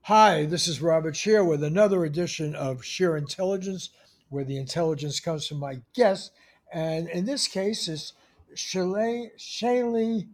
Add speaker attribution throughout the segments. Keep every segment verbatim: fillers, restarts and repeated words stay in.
Speaker 1: Hi, this is Robert Shear with another edition of Sheer Intelligence, where the intelligence comes from my guest. And in this case, it's Shale- Shaylee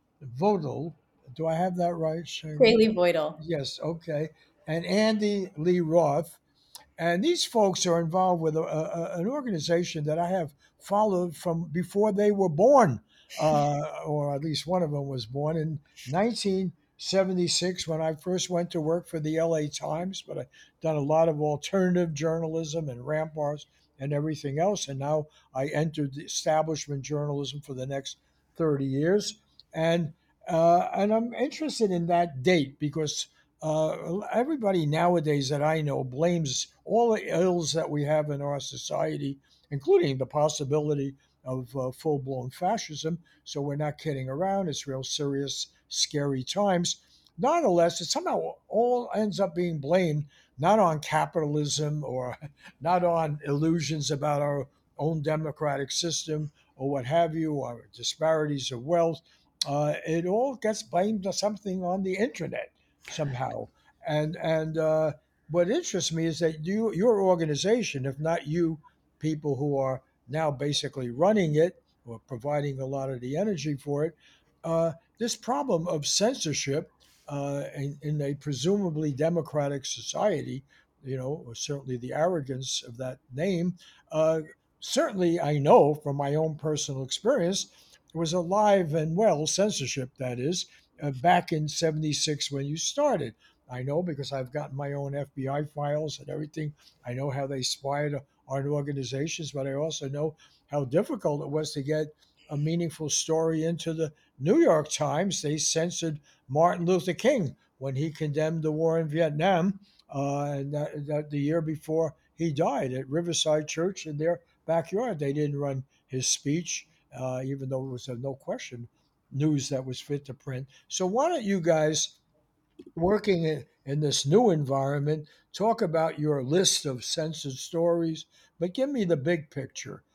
Speaker 1: Vodal. Do I have that right, Shaylee?
Speaker 2: Kaylee Voidal.
Speaker 1: Yes, okay. And Andy Lee Roth. And these folks are involved with a, a, an organization that I have followed from before they were born, uh, or at least one of them was born in nineteen seventy-six when I first went to work for the L A Times. But I've done a lot of alternative journalism and ramparts and everything else. And now I entered the establishment journalism for the next thirty years. And uh, and I'm interested in that date because uh, everybody nowadays that I know blames all the ills that we have in our society, including the possibility of uh, full blown fascism. So we're not kidding around. It's real serious, scary times. Nonetheless, it somehow all ends up being blamed not on capitalism or not on illusions about our own democratic system or what have you, or disparities of wealth. Uh, it all gets blamed on something on the internet somehow. And and uh, what interests me is that you, your organization, if not you, people who are now basically running it or providing a lot of the energy for it, uh, this problem of censorship uh, in, in a presumably democratic society, you know, or certainly the arrogance of that name, uh, certainly I know from my own personal experience, it was alive and well censorship, that is, uh, back in seventy-six when you started. I know because I've gotten my own F B I files and everything. I know how they spied on organizations, but I also know how difficult it was to get a meaningful story into the New York Times. They censored Martin Luther King when he condemned the war in Vietnam, uh, and that, that the year before he died at Riverside Church in their backyard. They didn't run his speech, uh, even though it was a no question news that was fit to print. So why don't you guys, working in, in this new environment, talk about your list of censored stories, but give me the big picture.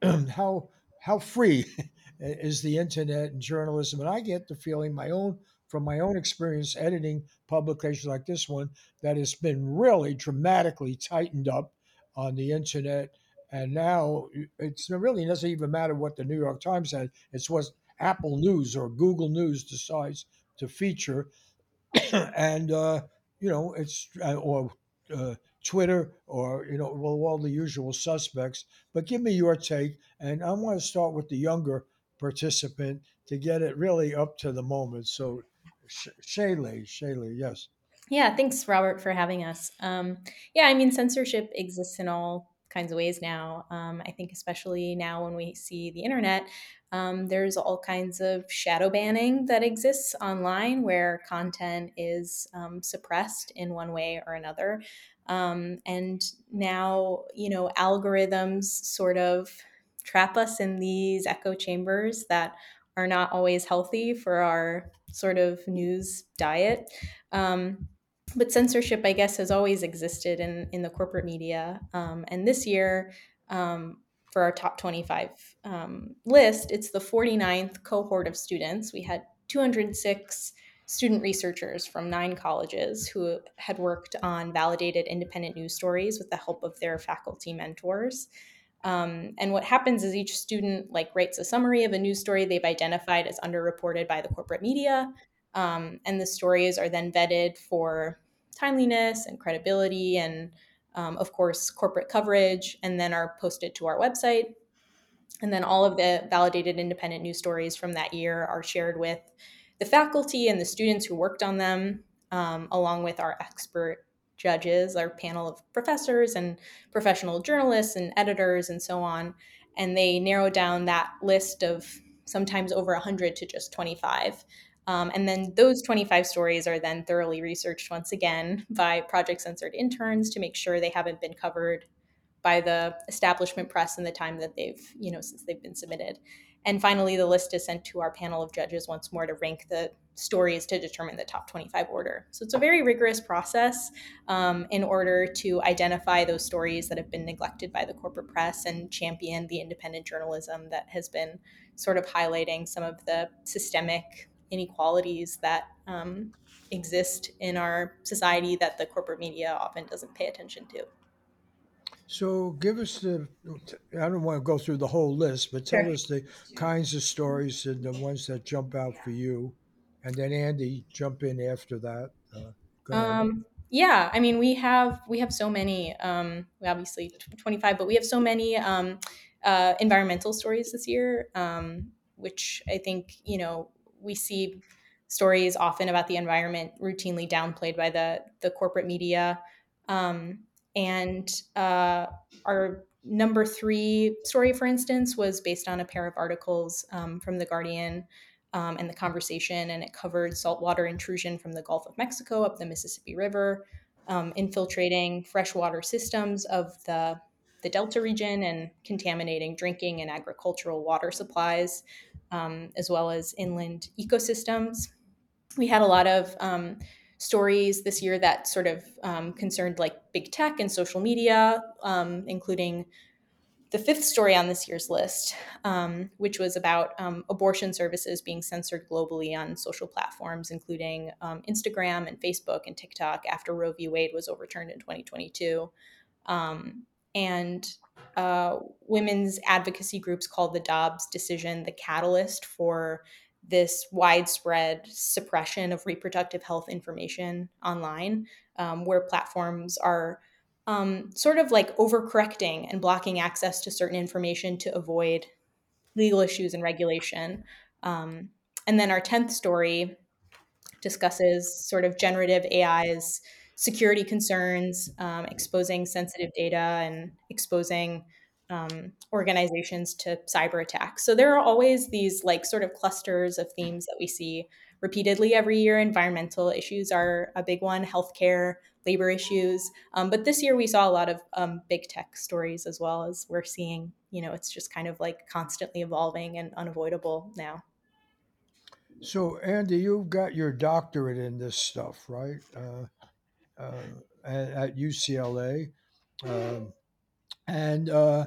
Speaker 1: how how free is the internet and journalism? And I get the feeling my own from my own experience editing publications like this one that it's been really dramatically tightened up on the internet. And now it's it really doesn't even matter what the New York Times said. It's what Apple News or Google News decides to feature, and uh, you know it's uh, or uh, Twitter or you know well all the usual suspects. But give me your take, and I want to start with the younger participant to get it really up to the moment. So, Sh- Shaylee, Shaylee, yes.
Speaker 2: Yeah, thanks, Robert, for having us. Um, yeah, I mean, censorship exists in all kinds of ways now. Um, I think, especially now when we see the internet, um, there's all kinds of shadow banning that exists online where content is um, suppressed in one way or another. Um, and now, you know, algorithms sort of trap us in these echo chambers that are not always healthy for our sort of news diet. Um, but censorship, I guess, has always existed in, in the corporate media. Um, and this year, um, for our top twenty-five um, list, it's the forty-ninth cohort of students. We had two hundred six student researchers from nine colleges who had worked on validated independent news stories with the help of their faculty mentors. Um, and what happens is each student like writes a summary of a news story they've identified as underreported by the corporate media, um, and the stories are then vetted for timeliness and credibility and, um, of course, corporate coverage, and then are posted to our website. And then all of the validated independent news stories from that year are shared with the faculty and the students who worked on them, um, along with our expert judges, our panel of professors and professional journalists and editors and so on. And they narrow down that list of sometimes over one hundred to just twenty-five. Um, and then those twenty-five stories are then thoroughly researched once again by Project Censored interns to make sure they haven't been covered by the establishment press in the time that they've, you know, since they've been submitted. And finally, the list is sent to our panel of judges once more to rank the stories to determine the top twenty-five order. So it's a very rigorous process um, in order to identify those stories that have been neglected by the corporate press and champion the independent journalism that has been sort of highlighting some of the systemic inequalities that um, exist in our society that the corporate media often doesn't pay attention to.
Speaker 1: So give us the, I don't want to go through the whole list, but tell
Speaker 2: Sure.
Speaker 1: us the kinds of stories and the ones that jump out for you. And then Andy, jump in after that. Uh, go ahead.
Speaker 2: Um, yeah, I mean, we have we have so many. Um, we obviously tw- twenty-five, but we have so many um, uh, environmental stories this year, um, which I think you know we see stories often about the environment routinely downplayed by the the corporate media. Um, and uh, our number three story, for instance, was based on a pair of articles um, from the Guardian um, and the conversation, and it covered saltwater intrusion from the Gulf of Mexico up the Mississippi River, um, infiltrating freshwater systems of the the Delta region and contaminating drinking and agricultural water supplies, um, as well as inland ecosystems. We had a lot of um, stories this year that sort of um, concerned like big tech and social media, um, including the fifth story on this year's list, um, which was about um, abortion services being censored globally on social platforms, including um, Instagram and Facebook and TikTok, after Roe v. Wade was overturned in twenty twenty-two. Um, and uh, women's advocacy groups called the Dobbs decision the catalyst for this widespread suppression of reproductive health information online, um, where platforms are um, sort of like overcorrecting and blocking access to certain information to avoid legal issues and regulation. Um, and then our tenth story discusses sort of generative A I's security concerns, um, exposing sensitive data and exposing um, organizations to cyber attacks. So there are always these like sort of clusters of themes that we see repeatedly every year. Environmental issues are a big one, healthcare, labor issues. Um, but this year we saw a lot of um, big tech stories as well, as we're seeing, you know, it's just kind of like constantly evolving and unavoidable now.
Speaker 1: So, Andy, you've got your doctorate in this stuff, right? Uh, uh, at, at U C L A. Um, and uh,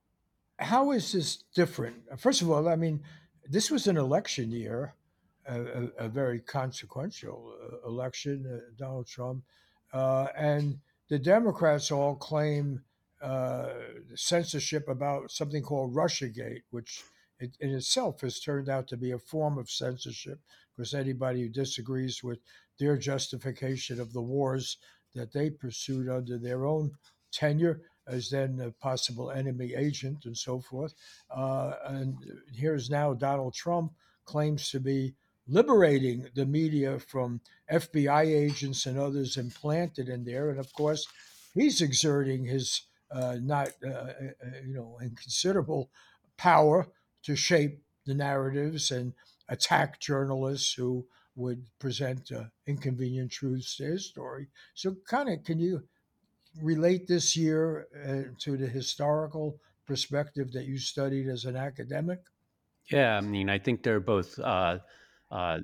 Speaker 1: how is this different? First of all, I mean, this was an election year, a, a, a very consequential uh, election, uh, Donald Trump. Uh, and the Democrats all claim uh, censorship about something called Russiagate, which it, in itself has turned out to be a form of censorship because anybody who disagrees with their justification of the wars that they pursued under their own tenure as then a possible enemy agent and so forth. Uh, and here's now Donald Trump claims to be liberating the media from F B I agents and others implanted in there. And of course, he's exerting his uh, not, uh, uh, you know, inconsiderable power to shape the narratives and attack journalists who would present uh, inconvenient truths to his story. So, kind of, can you relate this year uh, to the historical perspective that you studied as an academic?
Speaker 3: Yeah, I mean, I think they're both uh, uh,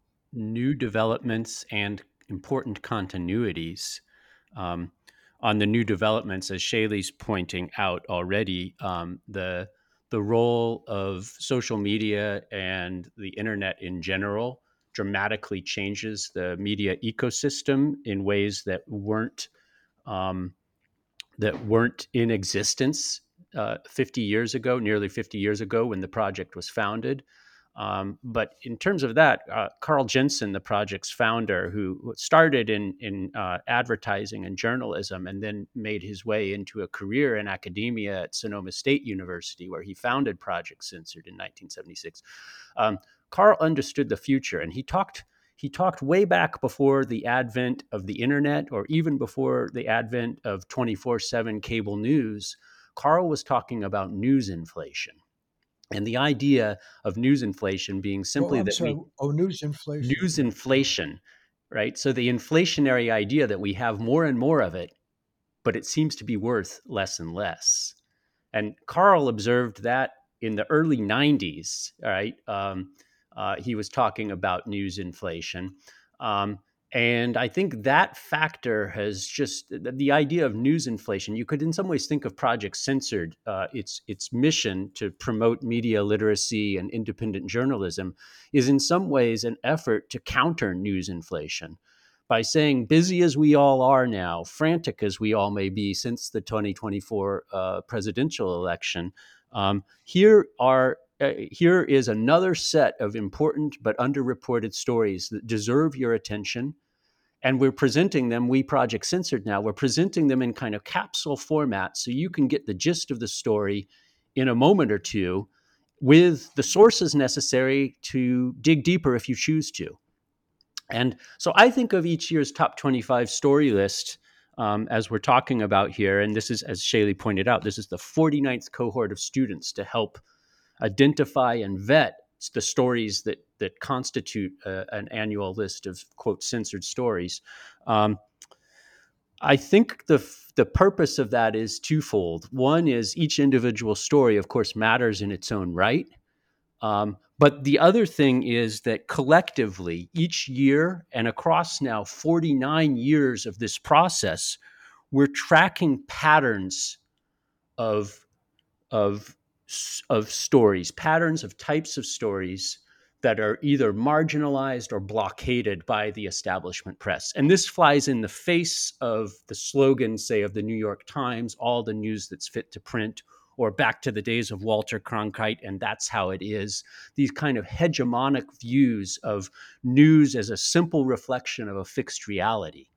Speaker 3: new developments and important continuities. Um, on the new developments, as Shaylee's pointing out already, um, the the role of social media and the internet in general dramatically changes the media ecosystem in ways that weren't um, that weren't in existence uh, fifty years ago, nearly fifty years ago when the project was founded. Um, but in terms of that, uh, Carl Jensen, the project's founder, who started in in uh, advertising and journalism, and then made his way into a career in academia at Sonoma State University, where he founded Project Censored in nineteen seventy-six. Um, Carl understood the future, and he talked he talked way back before the advent of the internet, or even before the advent of twenty-four seven cable news. Carl was talking about news inflation, and the idea of news inflation being
Speaker 1: Well,
Speaker 3: simply
Speaker 1: I'm
Speaker 3: that
Speaker 1: sorry.
Speaker 3: we
Speaker 1: Oh, news inflation.
Speaker 3: news inflation, right? So the inflationary idea that we have more and more of it, but it seems to be worth less and less. And Carl observed that in the early nineties, all right, um, uh, he was talking about news inflation. Um, and I think that factor has just the, the idea of news inflation. You could, in some ways, think of Project Censored, uh, its its mission to promote media literacy and independent journalism, is in some ways an effort to counter news inflation. by saying, busy as we all are now, frantic as we all may be since the twenty twenty-four uh, presidential election, um, here are uh, here is another set of important but underreported stories that deserve your attention. And we're presenting them, we Project Censored now, we're presenting them in kind of capsule format so you can get the gist of the story in a moment or two with the sources necessary to dig deeper if you choose to. And so I think of each year's top twenty-five story list um, as we're talking about here. And this is, as Shaylee pointed out, this is the forty-ninth cohort of students to help identify and vet the stories that that constitute uh, an annual list of, quote, censored stories. Um, I think the the purpose of that is twofold. One is each individual story, of course, matters in its own right. Um, but the other thing is that collectively, each year and across now forty-nine years of this process, we're tracking patterns of of of stories, patterns of types of stories that are either marginalized or blockaded by the establishment press. And this flies in the face of the slogan, say, of the New York Times, all the news that's fit to print, or back to the days of Walter Cronkite, and that's how it is. These kind of hegemonic views of news as a simple reflection of a fixed reality.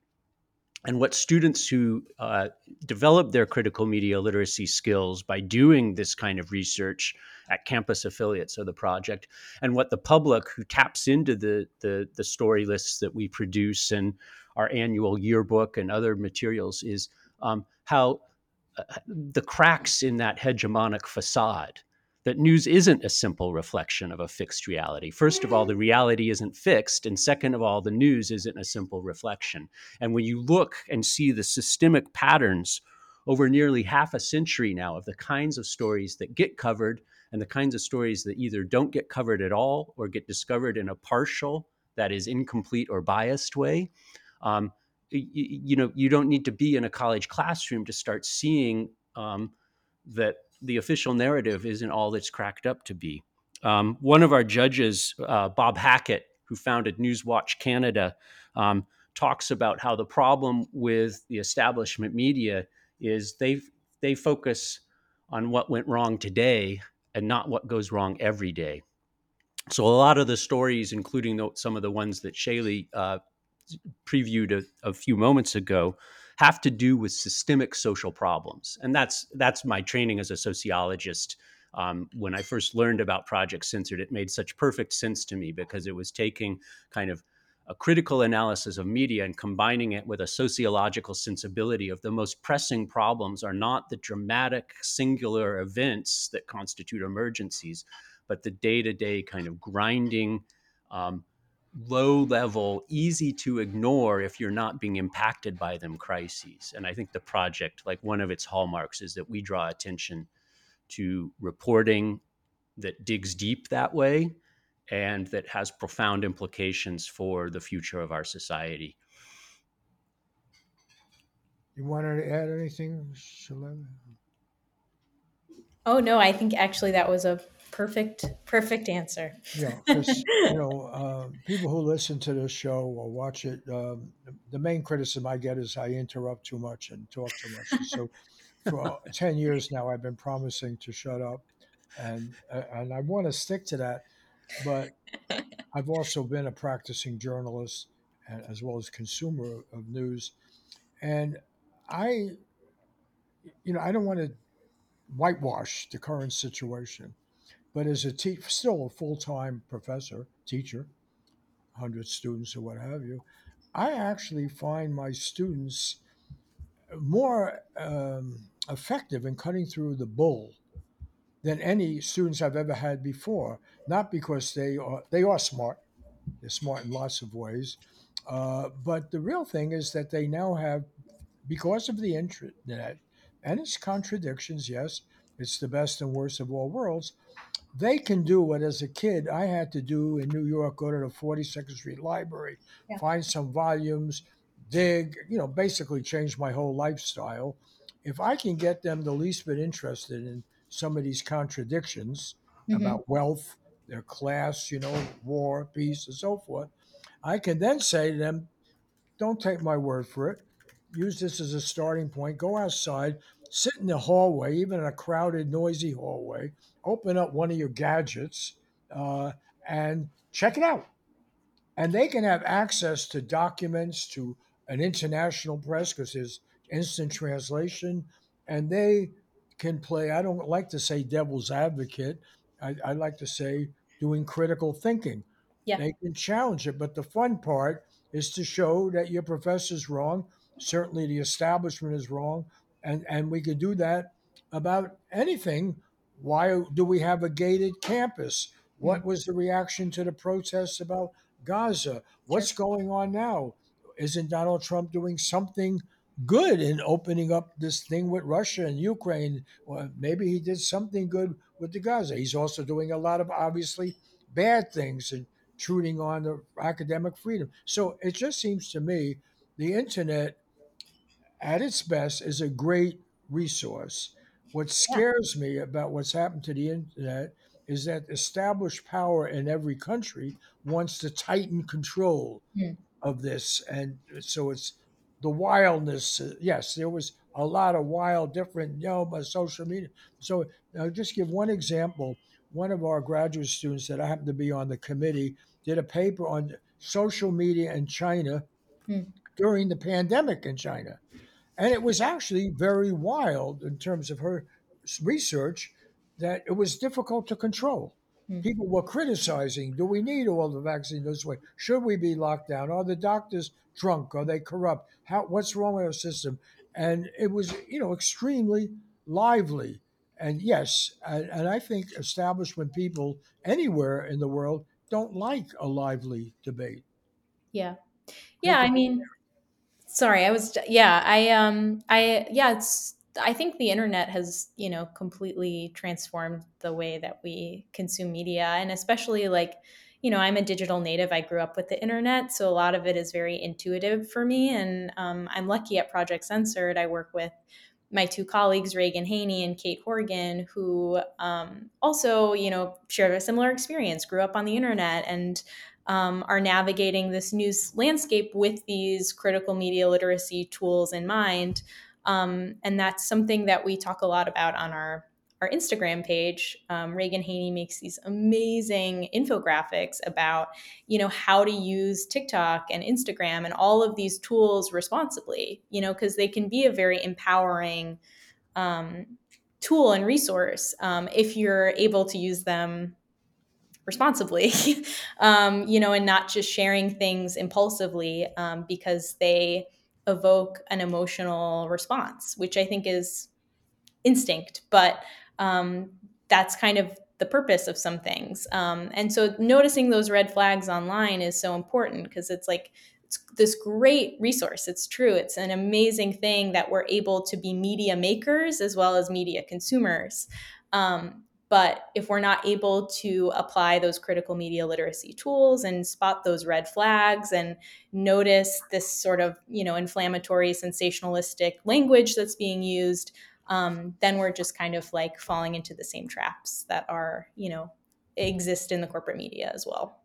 Speaker 3: And what students who uh, develop their critical media literacy skills by doing this kind of research at campus affiliates of the project, and what the public who taps into the, the, the story lists that we produce and our annual yearbook and other materials is um, how uh, the cracks in that hegemonic facade, that news isn't a simple reflection of a fixed reality. First of all, the reality isn't fixed. And second of all, the news isn't a simple reflection. And when you look and see the systemic patterns over nearly half a century now of the kinds of stories that get covered and the kinds of stories that either don't get covered at all or get discovered in a partial, that is, incomplete or biased way, um, you, you know, you don't need to be in a college classroom to start seeing um, that the official narrative isn't all it's cracked up to be. Um, one of our judges, uh, Bob Hackett, who founded Newswatch Canada, um, talks about how the problem with the establishment media is they they focus on what went wrong today and not what goes wrong every day. So a lot of the stories, including the, some of the ones that Shaylee uh, previewed a, a few moments ago, have to do with systemic social problems. And that's that's my training as a sociologist. Um, when I first learned about Project Censored, it made such perfect sense to me because it was taking kind of a critical analysis of media and combining it with a sociological sensibility of the most pressing problems are not the dramatic singular events that constitute emergencies, but the day-to-day kind of grinding, um, low level, easy to ignore if you're not being impacted by them crises. And I think the project, like one of its hallmarks, is that we draw attention to reporting that digs deep that way and that has profound implications for the future of our society.
Speaker 1: You wanted to add anything, Shalem?
Speaker 2: Oh no, I think actually that was a perfect, perfect answer.
Speaker 1: Yeah, because you know, uh, people who listen to this show or watch it, um, the main criticism I get is I interrupt too much and talk too much. So, for ten years now, I've been promising to shut up, and uh, and I want to stick to that. But I've also been a practicing journalist and, as well as consumer of news, and I, you know, I don't want to whitewash the current situation. But as a te- still a full time professor, teacher, one hundred students or what have you, I actually find my students more um, effective in cutting through the bull than any students I've ever had before. Not because they are they are smart; they're smart in lots of ways. Uh, but the real thing is that they now have, because of the internet and its contradictions, yes, it's the best and worst of all worlds. They can do what, as a kid, I had to do in New York: go to the forty-second Street Library,
Speaker 2: Yeah.
Speaker 1: find some volumes, dig, you know, basically change my whole lifestyle. If I can get them the least bit interested in some of these contradictions
Speaker 2: Hmm.
Speaker 1: about wealth, their class, you know, war, peace, and so forth, I can then say to them, don't take my word for it. Use this as a starting point. Go outside, sit in the hallway, even in a crowded, noisy hallway. Open up one of your gadgets uh, and check it out, and they can have access to documents, to an international press because there's instant translation, and they can play, I don't like to say devil's advocate, i, I like to say doing critical thinking.
Speaker 2: Yeah.
Speaker 1: They can challenge it, but the fun part is to show that your professor's wrong, certainly the establishment is wrong, and and we can do that about anything. Why do we have a gated campus?
Speaker 2: Mm,
Speaker 1: What was the reaction to the protests about Gaza?
Speaker 2: sure.
Speaker 1: What's going on now? Isn't Donald Trump doing something good in opening up this thing with Russia and Ukraine? Well, maybe he did something good with the Gaza. He's also doing a lot of obviously bad things, intruding on the academic freedom. So it just seems to me the internet at its best is a great resource. What
Speaker 2: Yeah.
Speaker 1: scares me about what's happened to the internet is that established power in every country wants to tighten control
Speaker 2: Mm,
Speaker 1: of this. And so it's the wildness. uh, Yes, there was a lot of wild, different, you know, by social media. So I'll just give one example. One of our graduate students that I happen to be on the committee did a paper on social media in China
Speaker 2: mm,
Speaker 1: during the pandemic in China. And it was actually very wild in terms of her research that it was difficult to control.
Speaker 2: mm.
Speaker 1: People were criticizing, do we need all the vaccine this way? Should we be locked down? Are the doctors drunk? Are they corrupt? How, what's wrong with our system? And it was, you know, extremely lively. And yes, and, and I think establishment people anywhere in the world don't like a lively debate.
Speaker 2: Yeah.
Speaker 1: They
Speaker 2: Yeah. I
Speaker 1: prefer,
Speaker 2: mean, sorry, I was, yeah, I, um, I, yeah, it's, I think the internet has, you know, completely transformed the way that we consume media. And especially like, you know, I'm a digital native. I grew up with the internet. So a lot of it is very intuitive for me. And um, I'm lucky at Project Censored. I work with my two colleagues, Reagan Haney and Kate Horgan, who um, also, you know, share a similar experience, grew up on the internet, and um, are navigating this news landscape with these critical media literacy tools in mind. Um, and that's something that we talk a lot about on our our Instagram page. Um, Reagan Haney makes these amazing infographics about, you know, how to use TikTok and Instagram and all of these tools responsibly, you know, because they can be a very empowering um, tool and resource um, if you're able to use them responsibly, um, you know, and not just sharing things impulsively um, because they evoke an emotional response, which I think is instinct, but um, that's kind of the purpose of some things. Um, and so noticing those red flags online is so important because it's like, it's this great resource. It's true. It's an amazing thing that we're able to be media makers as well as media consumers. Um, but if we're not able to apply those critical media literacy tools and spot those red flags and notice this sort of, you know, inflammatory, sensationalistic language that's being used, um, then we're just kind of like falling into the same traps that are, you know, exist in the corporate media as well.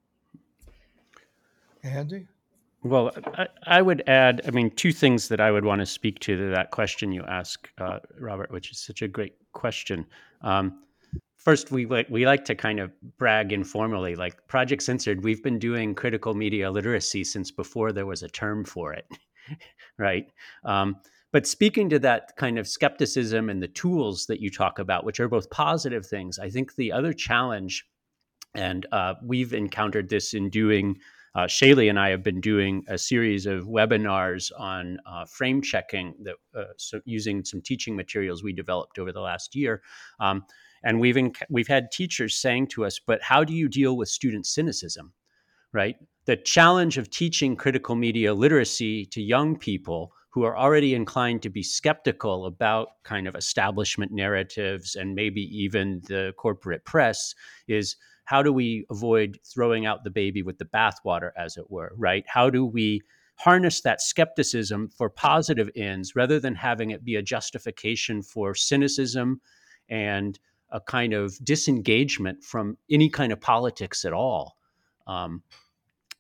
Speaker 1: Andy?
Speaker 3: Well, I, I would add, I mean, two things that I would want to speak to to that question you ask, uh, Robert, which is such a great question. Um, first, we like we like to kind of brag informally, like Project Censored. We've been doing critical media literacy since before there was a term for it, right? Um, but speaking to that kind of skepticism and the tools that you talk about, which are both positive things, I think the other challenge, and uh, we've encountered this in doing, uh, Shaylee and I have been doing a series of webinars on uh, frame checking, that uh, so using some teaching materials we developed over the last year. Um, and we've, enc- we've had teachers saying to us, but how do you deal with student cynicism, right? The challenge of teaching critical media literacy to young people who are already inclined to be skeptical about kind of establishment narratives and maybe even the corporate press is, how do we avoid throwing out the baby with the bathwater, as it were, right? How do we harness that skepticism for positive ends rather than having it be a justification for cynicism and a kind of disengagement from any kind of politics at all? Um,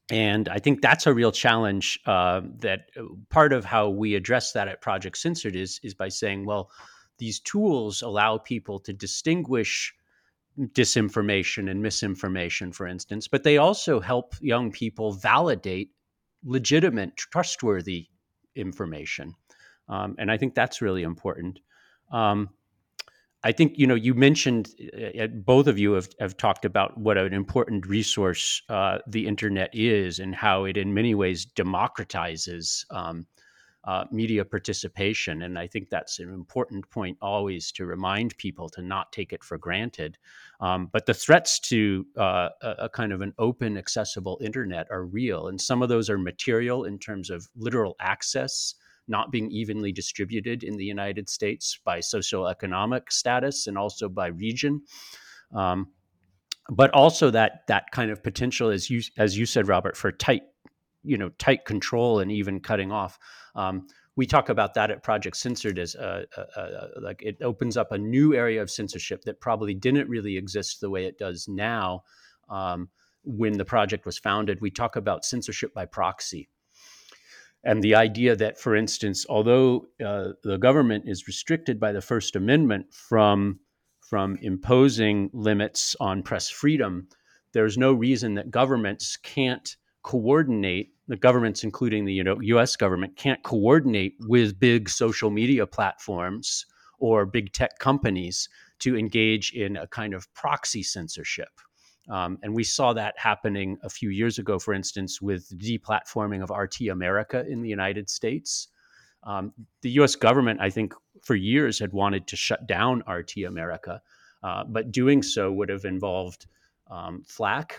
Speaker 3: And I think that's a real challenge. Uh, that uh, part of how we address that at Project Censored is is by saying, well, these tools allow people to distinguish disinformation and misinformation, for instance, but they also help young people validate legitimate, trustworthy information. Um, and I think that's really important. Um, I think, you know, you mentioned, uh, both of you have, have talked about what an important resource uh, the internet is and how it in many ways democratizes um, uh, media participation. And I think that's an important point always to remind people to not take it for granted. Um, but the threats to uh, a, a kind of an open, accessible internet are real. And some of those are material in terms of literal access not being evenly distributed in the United States by socioeconomic status and also by region. Um, but also that that kind of potential, as you as you said, Robert, for tight, you know, tight control and even cutting off. Um, we talk about that at Project Censored as a, a, a, like it opens up a new area of censorship that probably didn't really exist the way it does now. Um, when the project was founded, we talk about censorship by proxy. And the idea that, for instance, although uh, the government is restricted by the First Amendment from from imposing limits on press freedom, there's no reason that governments can't coordinate. The governments, including the you know, U S government, can't coordinate with big social media platforms or big tech companies to engage in a kind of proxy censorship. Um, and we saw that happening a few years ago, for instance, with the deplatforming of R T America in the United States. Um, the U S government, I think, for years had wanted to shut down R T America, uh, but doing so would have involved um, flack.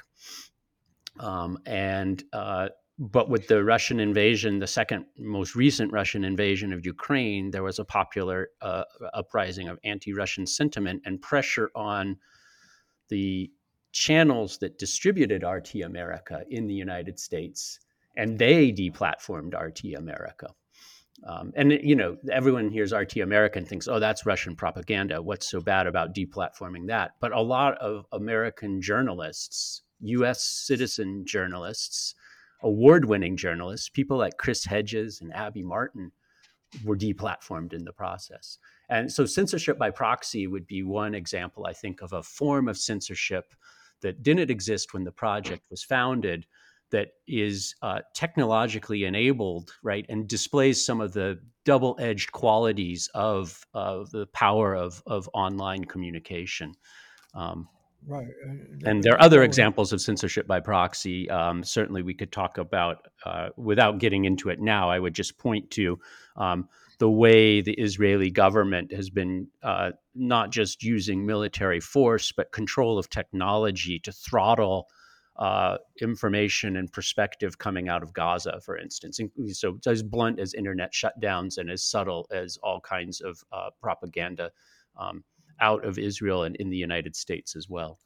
Speaker 3: Um, and uh, but with the Russian invasion, the second most recent Russian invasion of Ukraine, there was a popular uh, uprising of anti-Russian sentiment and pressure on the channels that distributed R T America in the United States, and they deplatformed R T America. Um, and, you know, everyone hears R T America and thinks, oh, that's Russian propaganda. What's so bad about deplatforming that? But a lot of American journalists, U S citizen journalists, award winning journalists, people like Chris Hedges and Abby Martin, were deplatformed in the process. And so censorship by proxy would be one example, I think, of a form of censorship that didn't exist when the project was founded, that is uh, technologically enabled, right, and displays some of the double-edged qualities of, of the power of, of online communication. Um,
Speaker 1: Right. Uh,
Speaker 3: and
Speaker 1: th-
Speaker 3: there are
Speaker 1: th-
Speaker 3: other
Speaker 1: well,
Speaker 3: examples of censorship by proxy. Um, certainly, we could talk about, uh, without getting into it now, I would just point to um, the way the Israeli government has been uh, not just using military force, but control of technology to throttle uh, information and perspective coming out of Gaza, for instance. And so it's as blunt as internet shutdowns and as subtle as all kinds of uh, propaganda um, out of Israel and in the United States as well.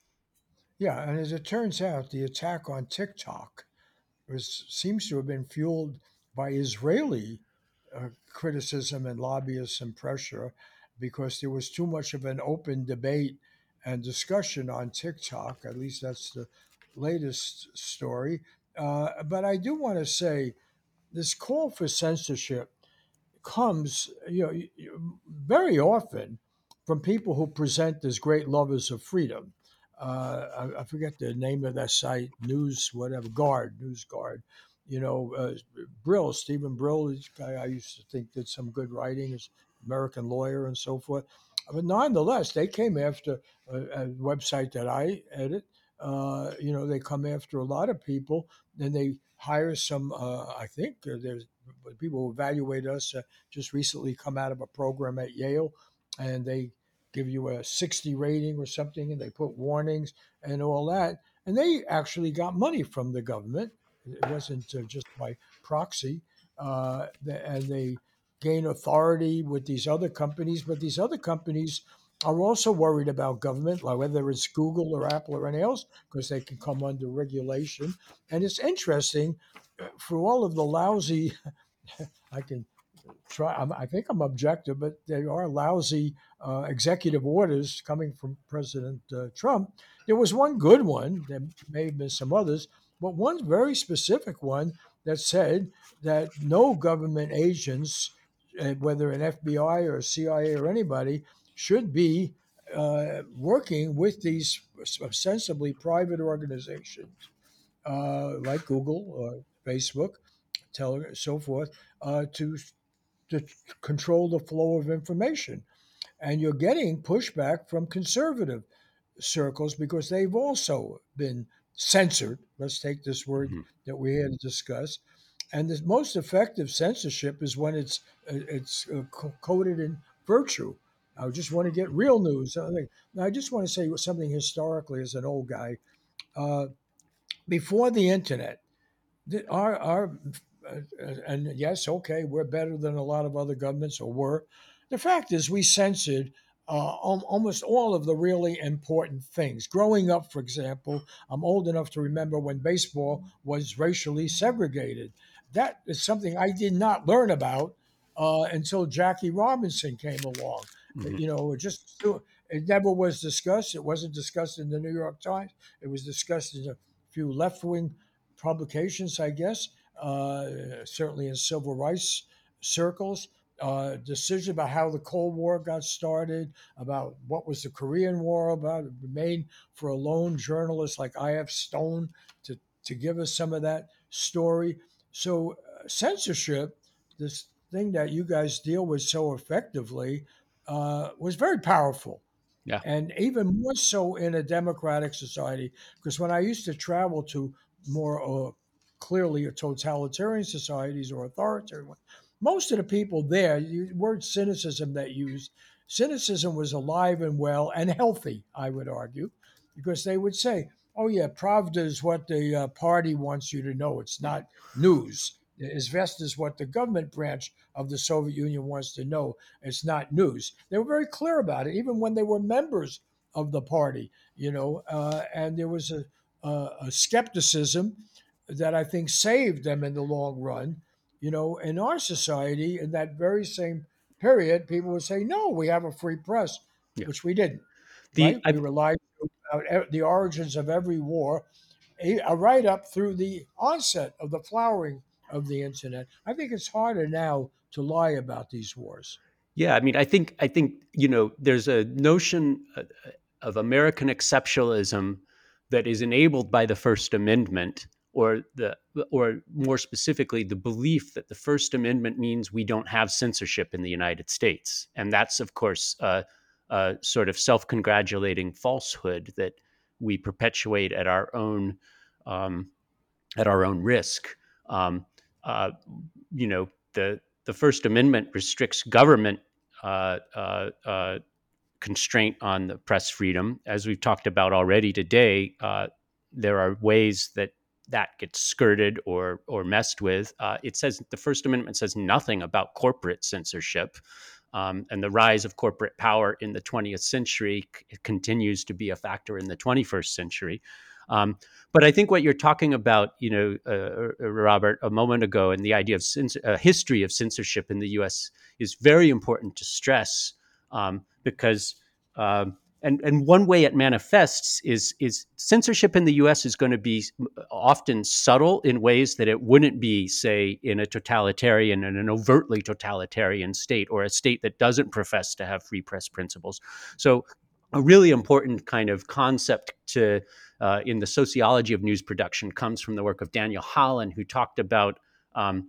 Speaker 1: yeah, and as it turns out, the attack on TikTok was seems to have been fueled by Israeli uh, criticism and lobbyists and pressure because there was too much of an open debate and discussion on TikTok. At least that's the latest story. Uh, but I do want to say this call for censorship comes, you know, very often from people who present as great lovers of freedom. Uh, I, I forget the name of that site, News, whatever, Guard, News Guard. You know, uh, Brill, Stephen Brill, this guy I used to think did some good writing, is American lawyer and so forth. But nonetheless, they came after a, a website that I edit. Uh, you know, they come after a lot of people, and they hire some. Uh, I think uh, there's people who evaluate us. Uh, just recently come out of a program at Yale, and they give you a sixty rating or something, and they put warnings and all that. And they actually got money from the government. It wasn't uh, just by proxy. Uh, and they gain authority with these other companies, but these other companies are also worried about government, like whether it's Google or Apple or anything else, because they can come under regulation. And it's interesting uh, for all of the lousy, I can try. I'm, I think I'm objective, but there are lousy uh, executive orders coming from President uh, Trump. There was one good one. There may have been some others. but one very specific one that said that no government agents, uh, whether an F B I or a C I A or anybody, should be uh, working with these ostensibly private organizations uh, like Google or Facebook, Telegram, so forth, uh, to to control the flow of information. And you're getting pushback from conservative circles because they've also been censored. Let's take this word
Speaker 3: Mm-hmm.
Speaker 1: that we had to discuss. And the most effective censorship is when it's uh, it's uh, co- coded in virtue. I just want to get real news. I think- now, I just want to say something historically as an old guy. Uh, Before the internet, the- our our uh, and yes, okay, we're better than a lot of other governments, or were. The fact is, we censored uh, al- almost all of the really important things. Growing up, for example, I'm old enough to remember when baseball was racially segregated. That is something I did not learn about uh, until Jackie Robinson came along. Uh,
Speaker 3: Mm-hmm.
Speaker 1: You know, it just it never was discussed. It wasn't discussed in the New York Times. It was discussed in a few left wing publications, I guess, uh, certainly in civil rights circles. Uh, decision about how the Cold War got started, about what was the Korean War about. It remained for a lone journalist like I F. Stone to, to give us some of that story. So, uh, censorship, this thing that you guys deal with so effectively, uh, was very powerful,
Speaker 3: Yeah.
Speaker 1: and even more so in a democratic society. Because when I used to travel to more uh, clearly totalitarian societies or authoritarian ones, most of the people there, the word cynicism that used, cynicism was alive and well and healthy, I would argue, because they would say, oh, yeah, Pravda is what the uh, party wants you to know. It's not news. Izvest is what the government branch of the Soviet Union wants to know. It's not news. They were very clear about it, even when they were members of the party, you know, uh, and there was a, a, a skepticism that I think saved them in the long run. You know, in our society, in that very same period, people would say, no, we have a free press,
Speaker 3: Yeah.
Speaker 1: which we didn't,
Speaker 3: The
Speaker 1: right? We
Speaker 3: I,
Speaker 1: relied on the origins of every war, a, right up through the onset of the flowering of the internet. I think it's harder now to lie about these wars.
Speaker 3: Yeah, I mean, I think I think you know, there's a notion uh, of American exceptionalism that is enabled by the First Amendment, or the or more specifically, the belief that the First Amendment means we don't have censorship in the United States, and that's of course uh, a sort of self-congratulating falsehood that we perpetuate at our own um, at our own risk. Um, uh, you know, the the First Amendment restricts government uh, uh, uh, constraint on the press freedom, as we've talked about already today. Uh, there are ways that that gets skirted or or messed with. Uh, it says the First Amendment says nothing about corporate censorship. Um, and the rise of corporate power in the twentieth century c- continues to be a factor in the twenty-first century. Um, but I think what you're talking about, you know, uh, uh, Robert, a moment ago, and the idea of cens- uh, history of censorship in the U S is very important to stress, um, because um, and and one way it manifests is is censorship in the U S is going to be often subtle in ways that it wouldn't be, say, in a totalitarian and an overtly totalitarian state, or a state that doesn't profess to have free press principles. So a really important kind of concept to uh, in the sociology of news production comes from the work of Daniel Holland, who talked about um,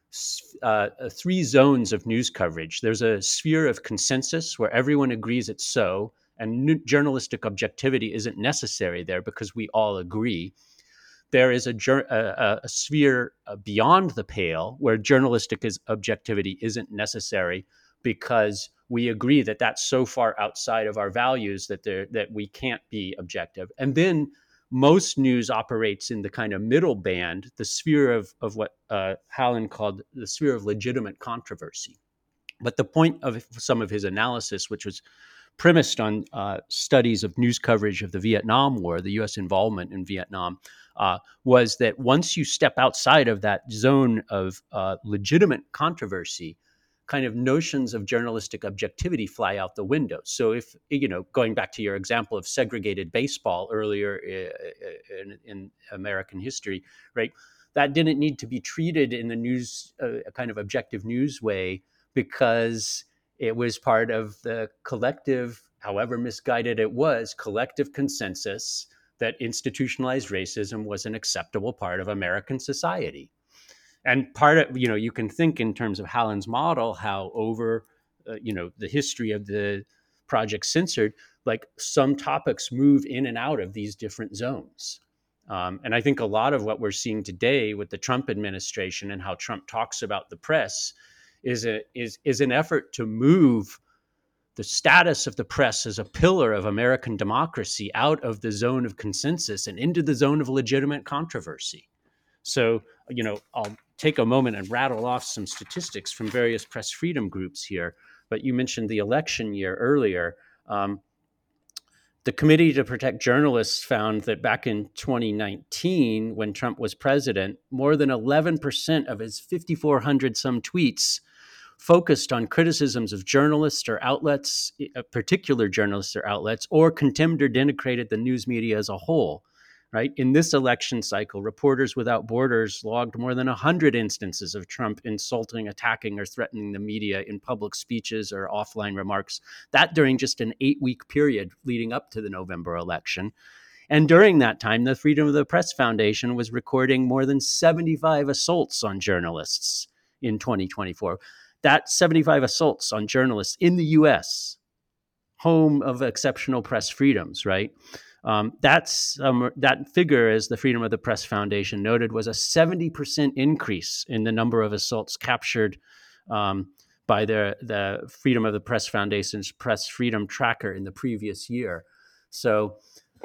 Speaker 3: uh, three zones of news coverage. There's a sphere of consensus where everyone agrees it's so, and new- journalistic objectivity isn't necessary there because we all agree. There is a, a, a sphere beyond the pale where journalistic is, objectivity isn't necessary because we agree that that's so far outside of our values that there that we can't be objective. And then most news operates in the kind of middle band, the sphere of, of what uh, Hallen called the sphere of legitimate controversy. But the point of some of his analysis, which was premised on uh, studies of news coverage of the Vietnam War, the U S involvement in Vietnam, uh, was that once you step outside of that zone of uh, legitimate controversy, kind of notions of journalistic objectivity fly out the window. So if, you know, going back to your example of segregated baseball earlier in, in American history, right, that didn't need to be treated in the news, uh, a kind of objective news way, because it was part of the collective, however misguided it was, collective consensus that institutionalized racism was an acceptable part of American society. And part of, you know, you can think in terms of Hallen's model, how over, uh, you know, the history of the Project Censored, like some topics move in and out of these different zones. Um, and I think a lot of what we're seeing today with the Trump administration and how Trump talks about the press is a, is is an effort to move the status of the press as a pillar of American democracy out of the zone of consensus and into the zone of legitimate controversy. So, you know, I'll take a moment and rattle off some statistics from various press freedom groups here. But you mentioned the election year earlier. Um, the Committee to Protect Journalists found that back in twenty nineteen, when Trump was president, more than eleven percent of his fifty-four hundred some tweets focused on criticisms of journalists or outlets, particular journalists or outlets, or contemned or denigrated the news media as a whole. Right? In this election cycle, Reporters Without Borders logged more than one hundred instances of Trump insulting, attacking, or threatening the media in public speeches or offline remarks. That during just an eight-week period leading up to the November election. And during that time, the Freedom of the Press Foundation was recording more than seventy-five assaults on journalists in twenty twenty-four. That seventy-five assaults on journalists in the U S, home of exceptional press freedoms, right? Um, that's um, that figure, as the Freedom of the Press Foundation noted, was a seventy percent increase in the number of assaults captured um, by the, the Freedom of the Press Foundation's Press Freedom Tracker in the previous year. So,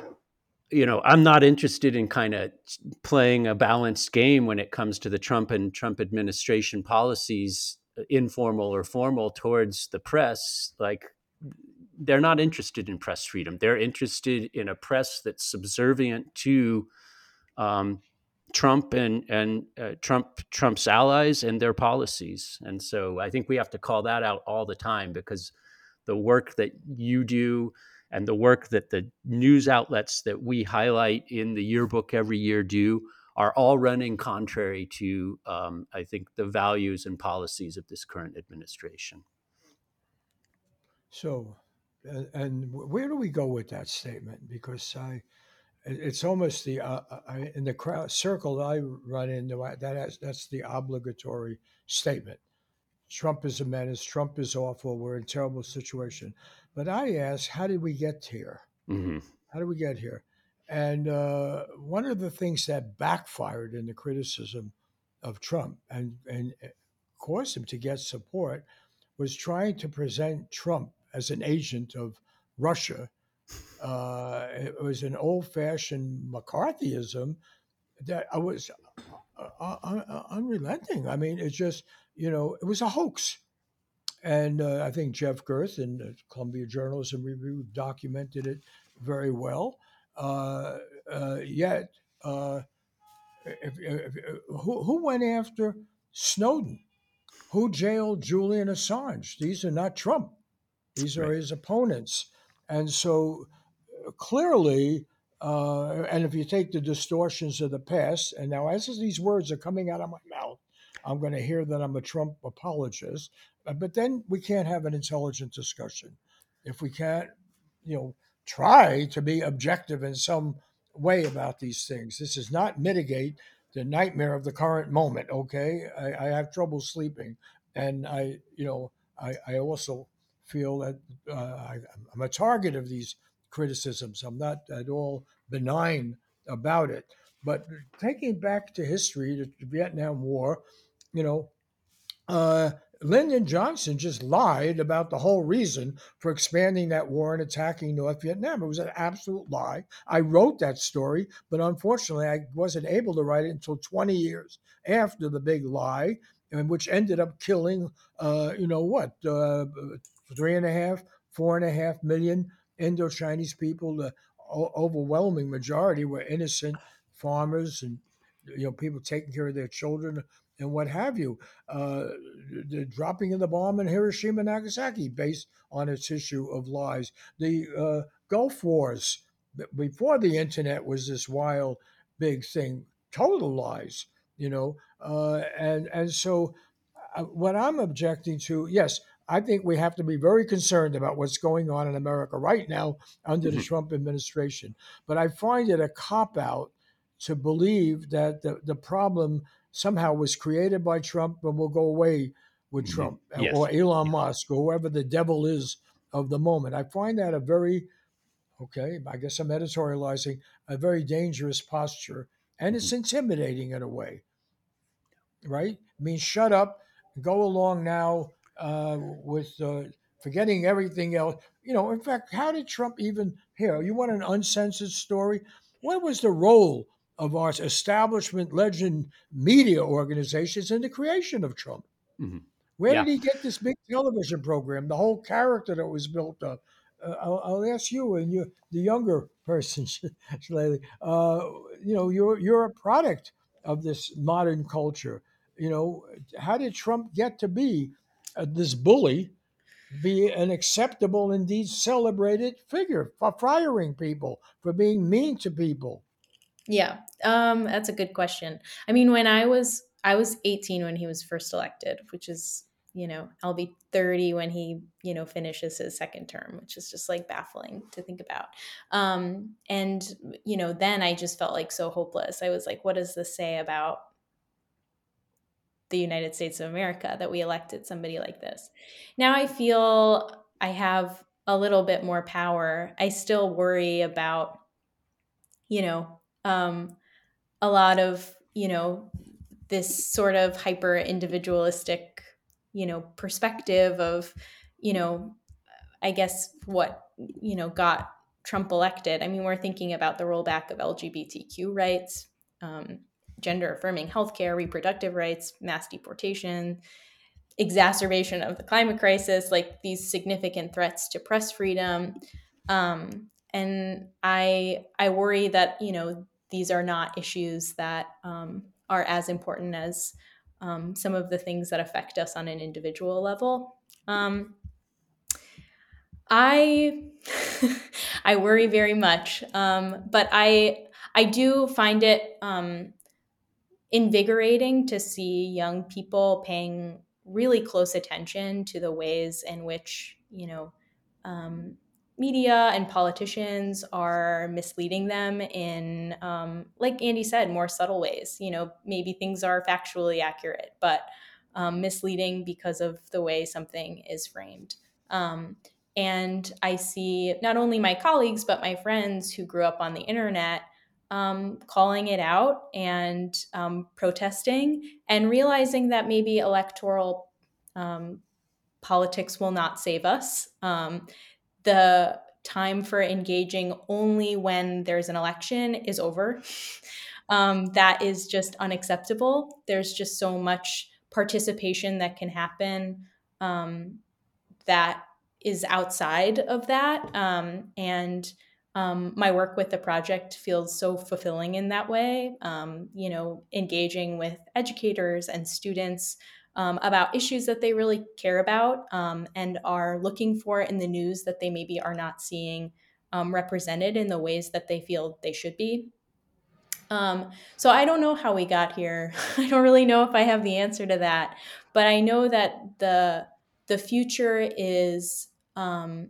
Speaker 3: you know, I'm not interested in kind of playing a balanced game when it comes to the Trump and Trump administration policies, informal or formal, towards the press. Like, they're not interested in press freedom. They're interested in a press that's subservient to um, Trump and and uh, Trump Trump's allies and their policies. And so I think we have to call that out all the time, because the work that you do and the work that the news outlets that we highlight in the yearbook every year do are all running contrary to, um, I think, the values and policies of this current administration.
Speaker 1: So, and, and where do we go with that statement? Because I, it's almost the uh, I, in the crowd circle I run into, that has, that's the obligatory statement. Trump is a menace. Trump is awful. We're in a terrible situation. But I ask, how did we get here?
Speaker 3: Mm-hmm.
Speaker 1: How did we get here? And uh, one of the things that backfired in the criticism of Trump and and caused him to get support was trying to present Trump as an agent of Russia. Uh, it was an old-fashioned McCarthyism that I was uh, uh, uh, unrelenting. I mean, it's just, you know, it was a hoax. And uh, I think Jeff Gerth in uh, Columbia Journalism Review documented it very well. Uh, uh, yet, uh, if, if, if, who, who went after Snowden? Who jailed Julian Assange? These are not Trump. These are
Speaker 3: Right.
Speaker 1: his opponents. And so uh, clearly, uh, and if you take the distortions of the past, and now as these words are coming out of my mouth, I'm going to hear that I'm a Trump apologist. Uh, But then we can't have an intelligent discussion if we can't, you know, try to be objective in some way about these things. This does not mitigate the nightmare of the current moment. Okay, I, I have trouble sleeping, and I, you know, I, I also feel that uh, I, I'm a target of these criticisms. I'm not at all benign about it. But taking back to history, the Vietnam War, you know, uh, Lyndon Johnson just lied about the whole reason for expanding that war and attacking North Vietnam. It was an absolute lie. I wrote that story, but unfortunately, I wasn't able to write it until twenty years after the big lie, and which ended up killing, uh, you know what, uh, three and a half, four and a half million Indo-Chinese people. The o- overwhelming majority were innocent farmers and, you know, people taking care of their children and what have you. Uh, the dropping of the bomb in Hiroshima and Nagasaki, based on its issue of lies. The uh, Gulf Wars, before the internet was this wild, big thing, total lies, you know. Uh, and, and so, uh, what I'm objecting to, yes, I think we have to be very concerned about what's going on in America right now under the
Speaker 3: Mhm.
Speaker 1: Trump administration. But I find it a cop out to believe that the, the problem somehow was created by Trump and will go away with
Speaker 3: Mhm.
Speaker 1: Trump or
Speaker 3: Yes.
Speaker 1: Elon
Speaker 3: Yeah.
Speaker 1: Musk or whoever the devil is of the moment. I find that a very, okay, I guess I'm editorializing, a very dangerous posture. And
Speaker 3: Mhm.
Speaker 1: it's intimidating in a way, right? I mean, shut up, go along now uh, with uh, forgetting everything else. You know, in fact, how did Trump even here? You want an uncensored story? What was the role of our establishment legend media organizations in the creation of Trump?
Speaker 3: Mhm.
Speaker 1: Where
Speaker 3: Yeah.
Speaker 1: did he get this big television program? The whole character that was built up. Uh, I'll, I'll ask you, and you, the younger person, Shillelagh, uh, you know, you're you're a product of this modern culture. You know, how did Trump get to be uh, this bully, be an acceptable, indeed celebrated figure for firing people, for being mean to people?
Speaker 2: Yeah, um, that's a good question. I mean, when I was I was eighteen when he was first elected, which is, you know, I'll be thirty when he, you know, finishes his second term, which is just like baffling to think about. Um, and you know, then I just felt like so hopeless. I was like, what does this say about the United States of America that we elected somebody like this? Now I feel I have a little bit more power. I still worry about, you know, um, a lot of, you know, this sort of hyper individualistic, you know, perspective of, you know, I guess what, you know, got Trump elected. I mean, we're thinking about the rollback of L G B T Q rights, um, gender affirming healthcare, reproductive rights, mass deportation, exacerbation of the climate crisis, like these significant threats to press freedom. Um, and I I worry that, you know, these are not issues that um, are as important as um, some of the things that affect us on an individual level. Um, I I worry very much, um, but I I do find it um, invigorating to see young people paying really close attention to the ways in which, you know, um, media and politicians are misleading them in, um, like Andy said, more subtle ways. You know, maybe things are factually accurate, but um, misleading because of the way something is framed. Um, and I see not only my colleagues, but my friends who grew up on the internet um, calling it out and um, protesting and realizing that maybe electoral um, politics will not save us. Um, the time for engaging only when there's an election is over. Um, that is just unacceptable. There's just so much participation that can happen um, that is outside of that. Um, and um, my work with the project feels so fulfilling in that way. Um, you know, engaging with educators and students um, about issues that they really care about um, and are looking for in the news that they maybe are not seeing um, represented in the ways that they feel they should be. Um, so I don't know how we got here. I don't really know if I have the answer to that, but I know that the the future is. Um,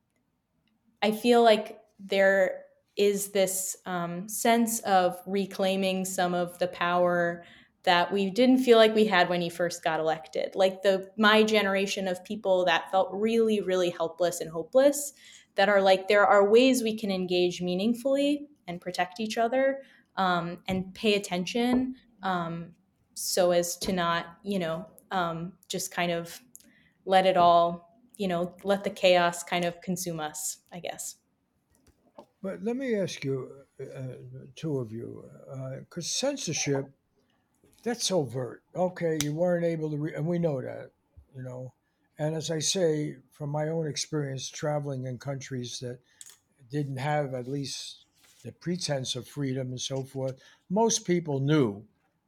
Speaker 2: I feel like there is this um, sense of reclaiming some of the power that we didn't feel like we had when he first got elected. Like the my generation of people that felt really, really helpless and hopeless. That are like there are ways we can engage meaningfully and protect each other um, and pay attention um, so as to not, you know, um, just kind of let it all, you know, let the chaos kind of consume us, I guess.
Speaker 1: But let me ask you, uh, two of you, because censorship, that's overt. Okay, you weren't able to, re- and we know that, you know. And as I say, from my own experience traveling in countries that didn't have at least the pretense of freedom and so forth, most people knew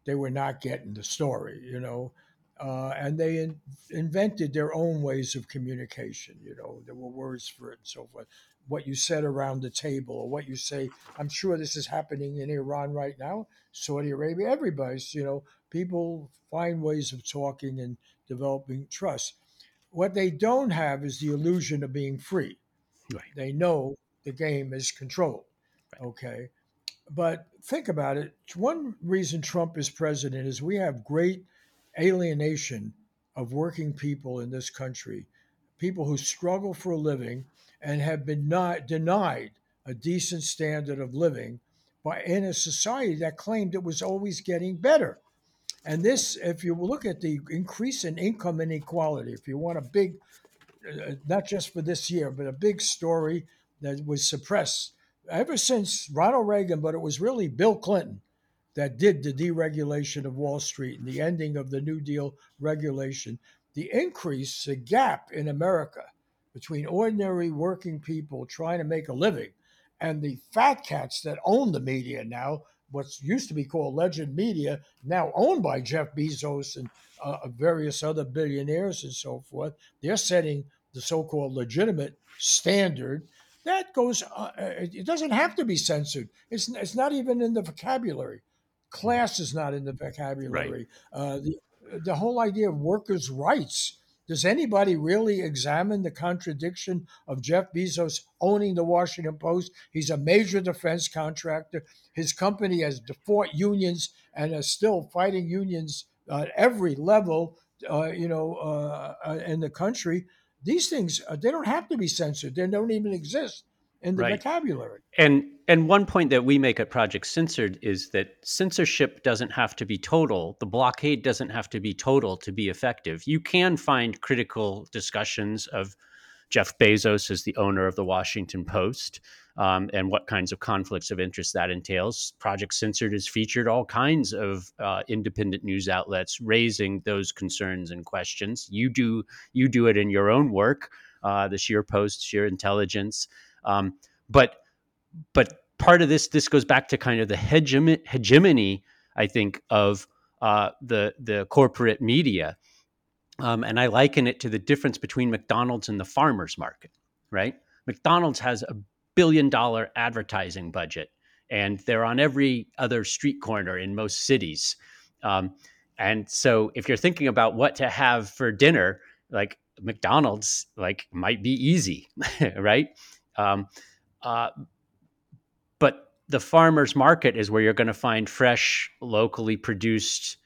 Speaker 1: they were not getting the story, you know. Uh, and they in, invented their own ways of communication. You know, there were words for it and so forth. What you said around the table, or what you say. I'm sure this is happening in Iran right now, Saudi Arabia. Everybody's, you know, people find ways of talking and developing trust. What they don't have is the illusion of being free.
Speaker 3: Right.
Speaker 1: They know the game is controlled.
Speaker 3: Right.
Speaker 1: Okay. But think about it. One reason Trump is president is we have great alienation of working people in this country, people who struggle for a living and have been not denied a decent standard of living by in a society that claimed it was always getting better. And this, if you look at the increase in income inequality, if you want a big, uh, not just for this year, but a big story that was suppressed ever since Ronald Reagan, but it was really Bill Clinton that did the deregulation of Wall Street and the ending of the New Deal regulation. The increase, the gap in America between ordinary working people trying to make a living and the fat cats that own the media now, what used to be called Legend Media, now owned by Jeff Bezos and uh, various other billionaires and so forth. They're setting the so-called legitimate standard. That goes, uh, it doesn't have to be censored. It's, it's not even in the vocabulary. Class is not in the
Speaker 3: Right.
Speaker 1: vocabulary. Uh, the, the whole idea of workers' rights. Does anybody really examine the contradiction of Jeff Bezos owning the Washington Post? He's a major defense contractor. His company has fought unions and is still fighting unions at every level, uh, you know, uh, uh, in the country. These things, uh, they don't have to be censored. They don't even exist in the
Speaker 3: Right.
Speaker 1: vocabulary.
Speaker 3: And and one point that we make at Project Censored is that censorship doesn't have to be total. The blockade doesn't have to be total to be effective. You can find critical discussions of Jeff Bezos as the owner of the Washington Post, um, and what kinds of conflicts of interest that entails. Project Censored has featured all kinds of uh, independent news outlets raising those concerns and questions. You do you do it in your own work, uh, the Sheer Post, Sheer Intelligence, um, but but part of this this goes back to kind of the hegemony, hegemony I think, of uh, the the corporate media. Um, and I liken it to the difference between McDonald's and the farmer's market, right? McDonald's has a billion dollar advertising budget, and they're on every other street corner in most cities. Um, and so if you're thinking about what to have for dinner, like McDonald's, like might be easy, right? Um, uh, but the farmer's market is where you're going to find fresh, locally produced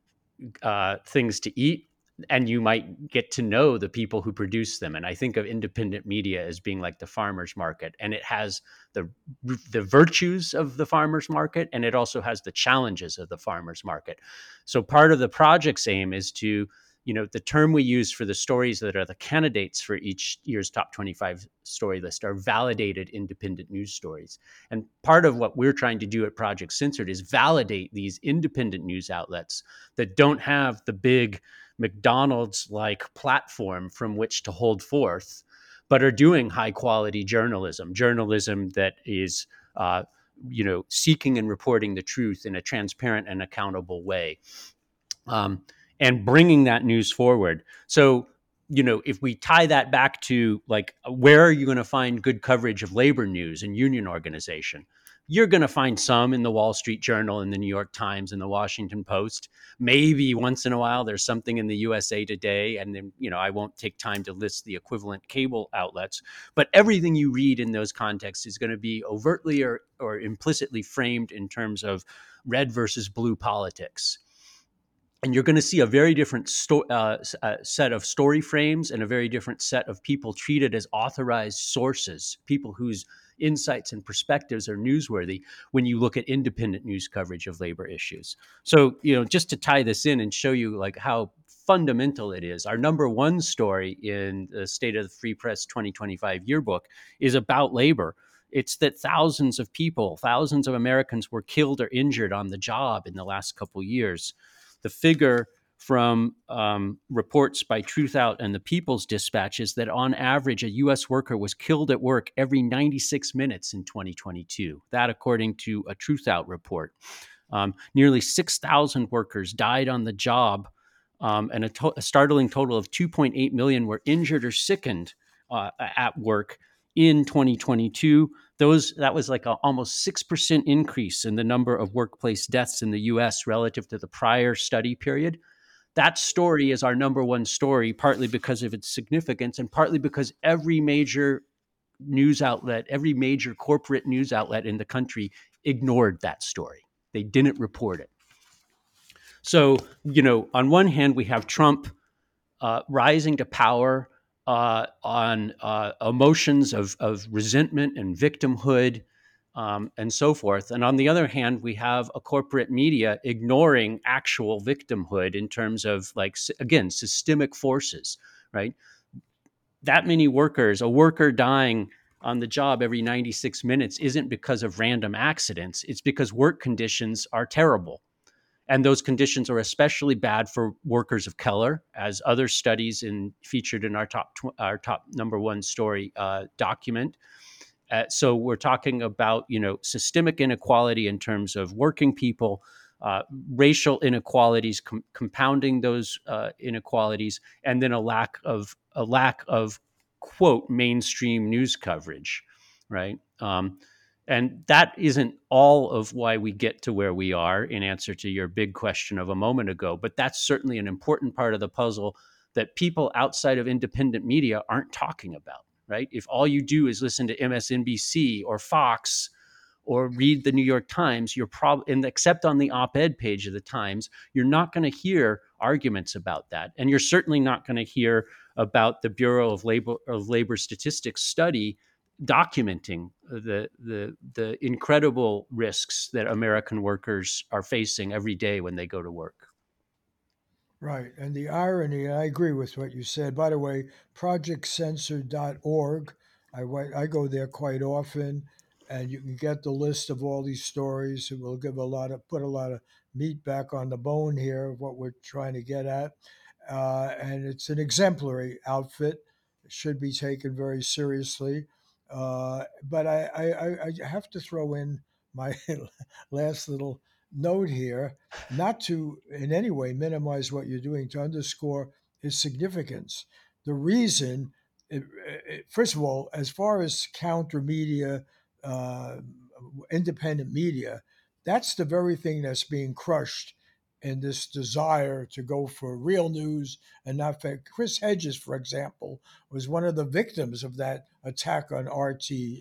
Speaker 3: uh, things to eat, and you might get to know the people who produce them. And I think of independent media as being like the farmer's market, and it has the the virtues of the farmer's market, and it also has the challenges of the farmer's market. So part of the project's aim is to, you know, the term we use for the stories that are the candidates for each year's top twenty-five story list are validated independent news stories. And part of what we're trying to do at Project Censored is validate these independent news outlets that don't have the big McDonald's-like platform from which to hold forth, but are doing high-quality journalism, journalism that is, uh, you know, seeking and reporting the truth in a transparent and accountable way. Um, and bringing that news forward. So, you know, if we tie that back to like, where are you going to find good coverage of labor news and union organization? You're going to find some in the Wall Street Journal and the New York Times and the Washington Post. Maybe once in a while there's something in the U S A Today. And then, you know, I won't take time to list the equivalent cable outlets, but everything you read in those contexts is going to be overtly or, or implicitly framed in terms of red versus blue politics. And you're going to see a very different sto- uh, uh, set of story frames and a very different set of people treated as authorized sources, people whose insights and perspectives are newsworthy when you look at independent news coverage of labor issues. So, you know, just to tie this in and show you like how fundamental it is, our number one story in the State of the Free Press twenty twenty-five yearbook is about labor. It's that thousands of people, thousands of Americans were killed or injured on the job in the last couple of years. The figure from um, reports by Truthout and the People's Dispatch is that on average, a U S worker was killed at work every ninety-six minutes in twenty twenty-two. That according to a Truthout report. Um, nearly six thousand workers died on the job, um, and a, to- a startling total of two point eight million were injured or sickened uh, at work in twenty twenty-two. Those that was like a almost six percent increase in the number of workplace deaths in the U S relative to the prior study period. That story is our number one story, partly because of its significance and partly because every major news outlet, every major corporate news outlet in the country ignored that story. They didn't report it. So, you know, on one hand, we have Trump uh, rising to power uh, on uh, emotions of, of resentment and victimhood, um, and so forth. And on the other hand, we have a corporate media ignoring actual victimhood in terms of, like, again, systemic forces, right? That many workers, a worker dying on the job every ninety-six minutes isn't because of random accidents. It's because work conditions are terrible. And those conditions are especially bad for workers of color, as other studies in, featured in our top tw- our top number one story uh, document. Uh, so we're talking about, you know, systemic inequality in terms of working people, uh, racial inequalities com- compounding those uh, inequalities, and then a lack of a lack of quote mainstream news coverage, right? Um, and that isn't all of why we get to where we are, in answer to your big question of a moment ago, but that's certainly an important part of the puzzle that people outside of independent media aren't talking about, right? If all you do is listen to M S N B C or Fox or read the New York Times, you're probably, and except on the op-ed page of the Times, you're not going to hear arguments about that. And you're certainly not going to hear about the Bureau of Labor of Labor Statistics study documenting the, the the incredible risks that American workers are facing every day when they go to work.
Speaker 1: Right. And the irony, I agree with what you said. By the way, project censored dot org, I, wi- I go there quite often, and you can get the list of all these stories. It will give a lot of, put a lot of meat back on the bone here of what we're trying to get at. Uh, and it's an exemplary outfit. It should be taken very seriously. Uh, but I, I, I I have to throw in my last little note here, not to in any way minimize what you're doing, to underscore its significance. The reason, it, it, first of all, as far as counter media, uh, independent media, that's the very thing that's being crushed in this desire to go for real news and not fake. Chris Hedges, for example, was one of the victims of that attack on R T.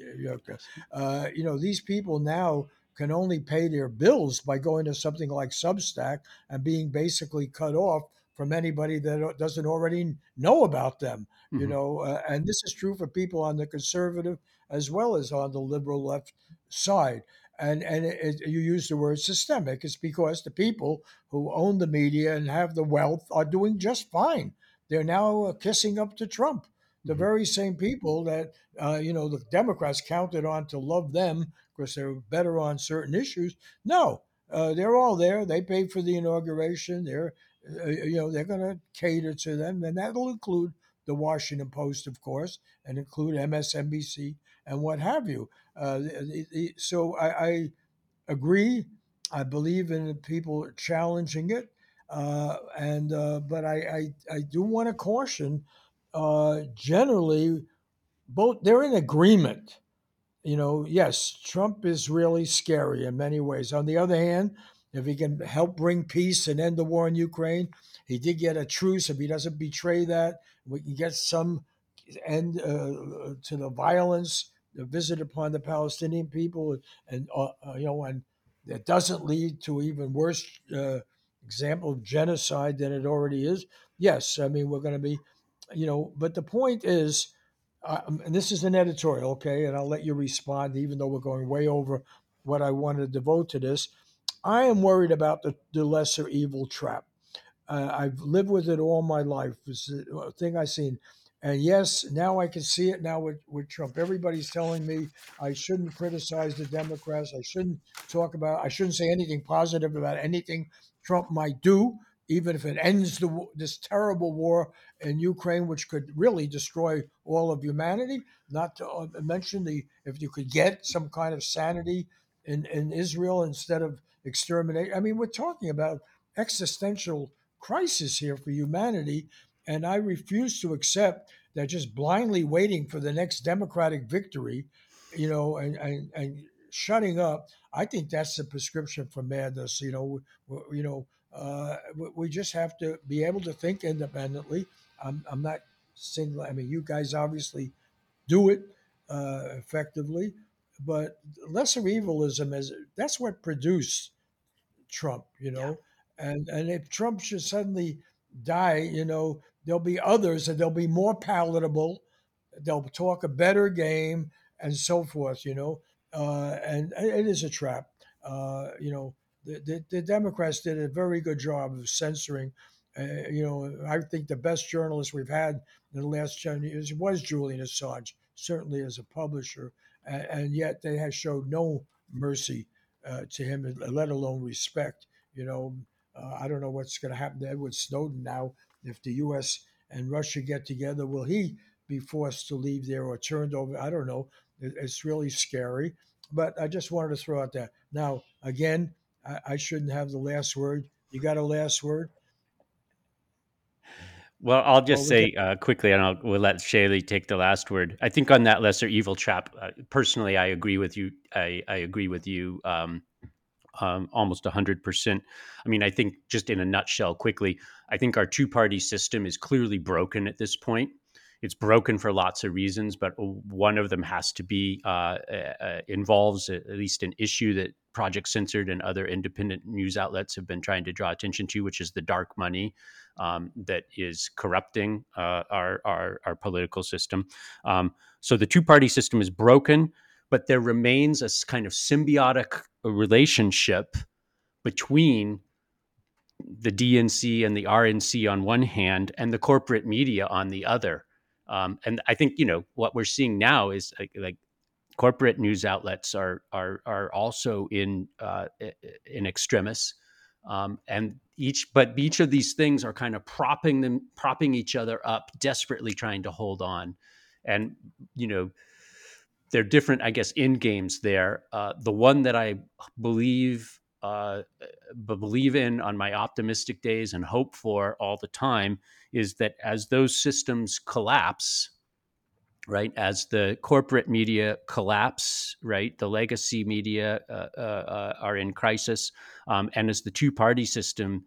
Speaker 1: Uh, you know, these people now can only pay their bills by going to something like Substack and being basically cut off from anybody that doesn't already know about them. You
Speaker 3: Mm-hmm.
Speaker 1: know, uh, and this is true for people on the conservative as well as on the liberal left side. And and it, it, you use the word systemic. It's because the people who own the media and have the wealth are doing just fine. They're now uh, kissing up to Trump. The
Speaker 3: Mm-hmm.
Speaker 1: very same people that uh, you know the Democrats counted on to love them because they're better on certain issues. No, uh, they're all there. They paid for the inauguration. They're, uh, you know, they're going to cater to them, and that'll include the Washington Post, of course, and include M S N B C and what have you. Uh, the, the, so I, I agree. I believe in people challenging it, uh, and uh, but I, I I do want to caution. Uh, generally, both they're in agreement. You know, yes, Trump is really scary in many ways. On the other hand, if he can help bring peace and end the war in Ukraine, he did get a truce. If he doesn't betray that, we can get some end uh, to the violence visited upon the Palestinian people, and uh, uh, you know, and it doesn't lead to even worse uh, example of genocide than it already is. Yes, I mean we're going to be, you know, but the point is uh, and this is an editorial, okay, and I'll let you respond, even though we're going way over what I want to devote to this. I am worried about the, the lesser evil trap. Uh, I've lived with it all my life. It's a thing I've seen. And yes, now I can see it now with, with Trump. Everybody's telling me I shouldn't criticize the Democrats. I shouldn't talk about, I shouldn't say anything positive about anything Trump might do, even if it ends the, this terrible war in Ukraine, which could really destroy all of humanity. Not to uh, mention the, if you could get some kind of sanity in, in Israel instead of exterminate. I mean, we're talking about existential crisis here for humanity, and I refuse to accept that just blindly waiting for the next democratic victory, you know, and and, and shutting up. I think that's the prescription for madness. You know, you know, uh, we just have to be able to think independently. I'm, I'm not saying. I mean, you guys obviously do it uh, effectively, but lesser evilism is that's what produced Trump, you
Speaker 3: Yeah.
Speaker 1: know. And and if Trump should suddenly die, you know, there'll be others and they'll be more palatable. They'll talk a better game and so forth, you know. Uh, and it is a trap. Uh, you know, the, the, the Democrats did a very good job of censoring. Uh, you know, I think the best journalist we've had in the last ten years was Julian Assange, certainly as a publisher, and, and yet they have showed no mercy uh, to him, let alone respect. You know, uh, I don't know what's going to happen to Edward Snowden now if the U S and Russia get together. Will he be forced to leave there or turned over? I don't know. It's really scary. But I just wanted to throw out that. Now, again, I, I shouldn't have the last word. You got a last word?
Speaker 3: Well, I'll
Speaker 1: Or
Speaker 3: just
Speaker 1: we can.
Speaker 3: say uh, quickly, and I'll, we'll let Shaylee take the last word. I think on that lesser evil trap, uh, personally, I agree with you. I, I agree with you um, um, almost one hundred percent. I mean, I think just in a nutshell, quickly, I think our two party system is clearly broken at this point. It's broken for lots of reasons, but one of them has to be uh, uh, involves at least an issue that Project Censored and other independent news outlets have been trying to draw attention to, which is the dark money um, that is corrupting uh, our, our our political system. Um, so the two party system is broken, but there remains a kind of symbiotic relationship between the D N C and the R N C on one hand and the corporate media on the other. Um, and I think, you know, what we're seeing now is like, like corporate news outlets are are are also in uh, in extremis, um, and each but each of these things are kind of propping them propping each other up, desperately trying to hold on, and you know they're different, I guess, end games there. Uh, the one that I believe uh, believe in on my optimistic days and hope for all the time is that as those systems collapse, right, as the corporate media collapse, right, the legacy media uh, uh, uh, are in crisis, um, and as the two-party system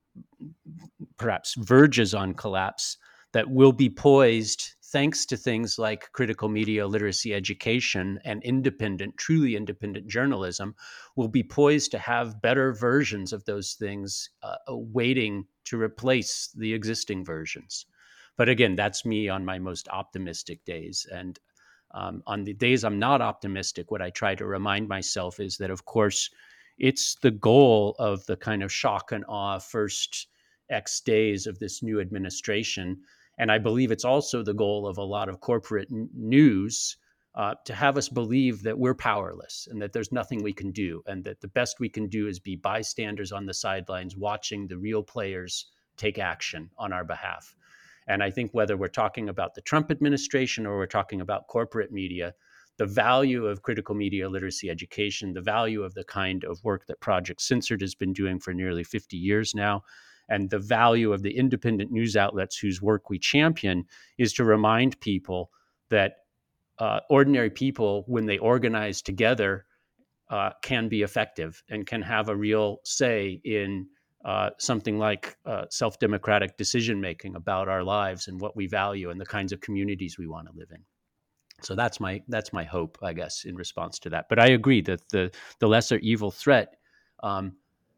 Speaker 3: perhaps verges on collapse, that will be poised thanks to things like critical media literacy education and independent, truly independent journalism, will be poised to have better versions of those things uh, waiting to replace the existing versions. But again, that's me on my most optimistic days. And um, on the days I'm not optimistic, what I try to remind myself is that, of course, it's the goal of the kind of shock and awe first X days of this new administration. And I believe it's also the goal of a lot of corporate n- news uh, to have us believe that we're powerless and that there's nothing we can do, and that the best we can do is be bystanders on the sidelines watching the real players take action on our behalf. And I think whether we're talking about the Trump administration or we're talking about corporate media, the value of critical media literacy education, the value of the kind of work that Project Censored has been doing for nearly fifty years now, and the value of the independent news outlets whose work we champion is to remind people that uh, ordinary people, when they organize together, uh, can be effective and can have a real say in uh, something like uh, self-democratic decision making about our lives and what we value and the kinds of communities we want to live in. So that's my that's my hope, I guess, in response to that. But I agree that the the lesser evil threat um,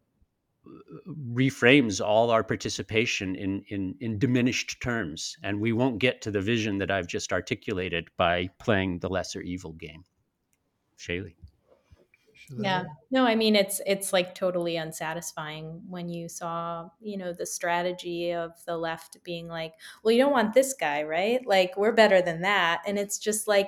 Speaker 3: reframes all our participation in, in in diminished terms, and we won't get to the vision that I've just articulated by playing the lesser evil game. Shaylee.
Speaker 2: Yeah. No, I mean it's it's like totally unsatisfying when you saw, you know, the strategy of the left being like, well, you don't want this guy, right? Like we're better than that. And it's just like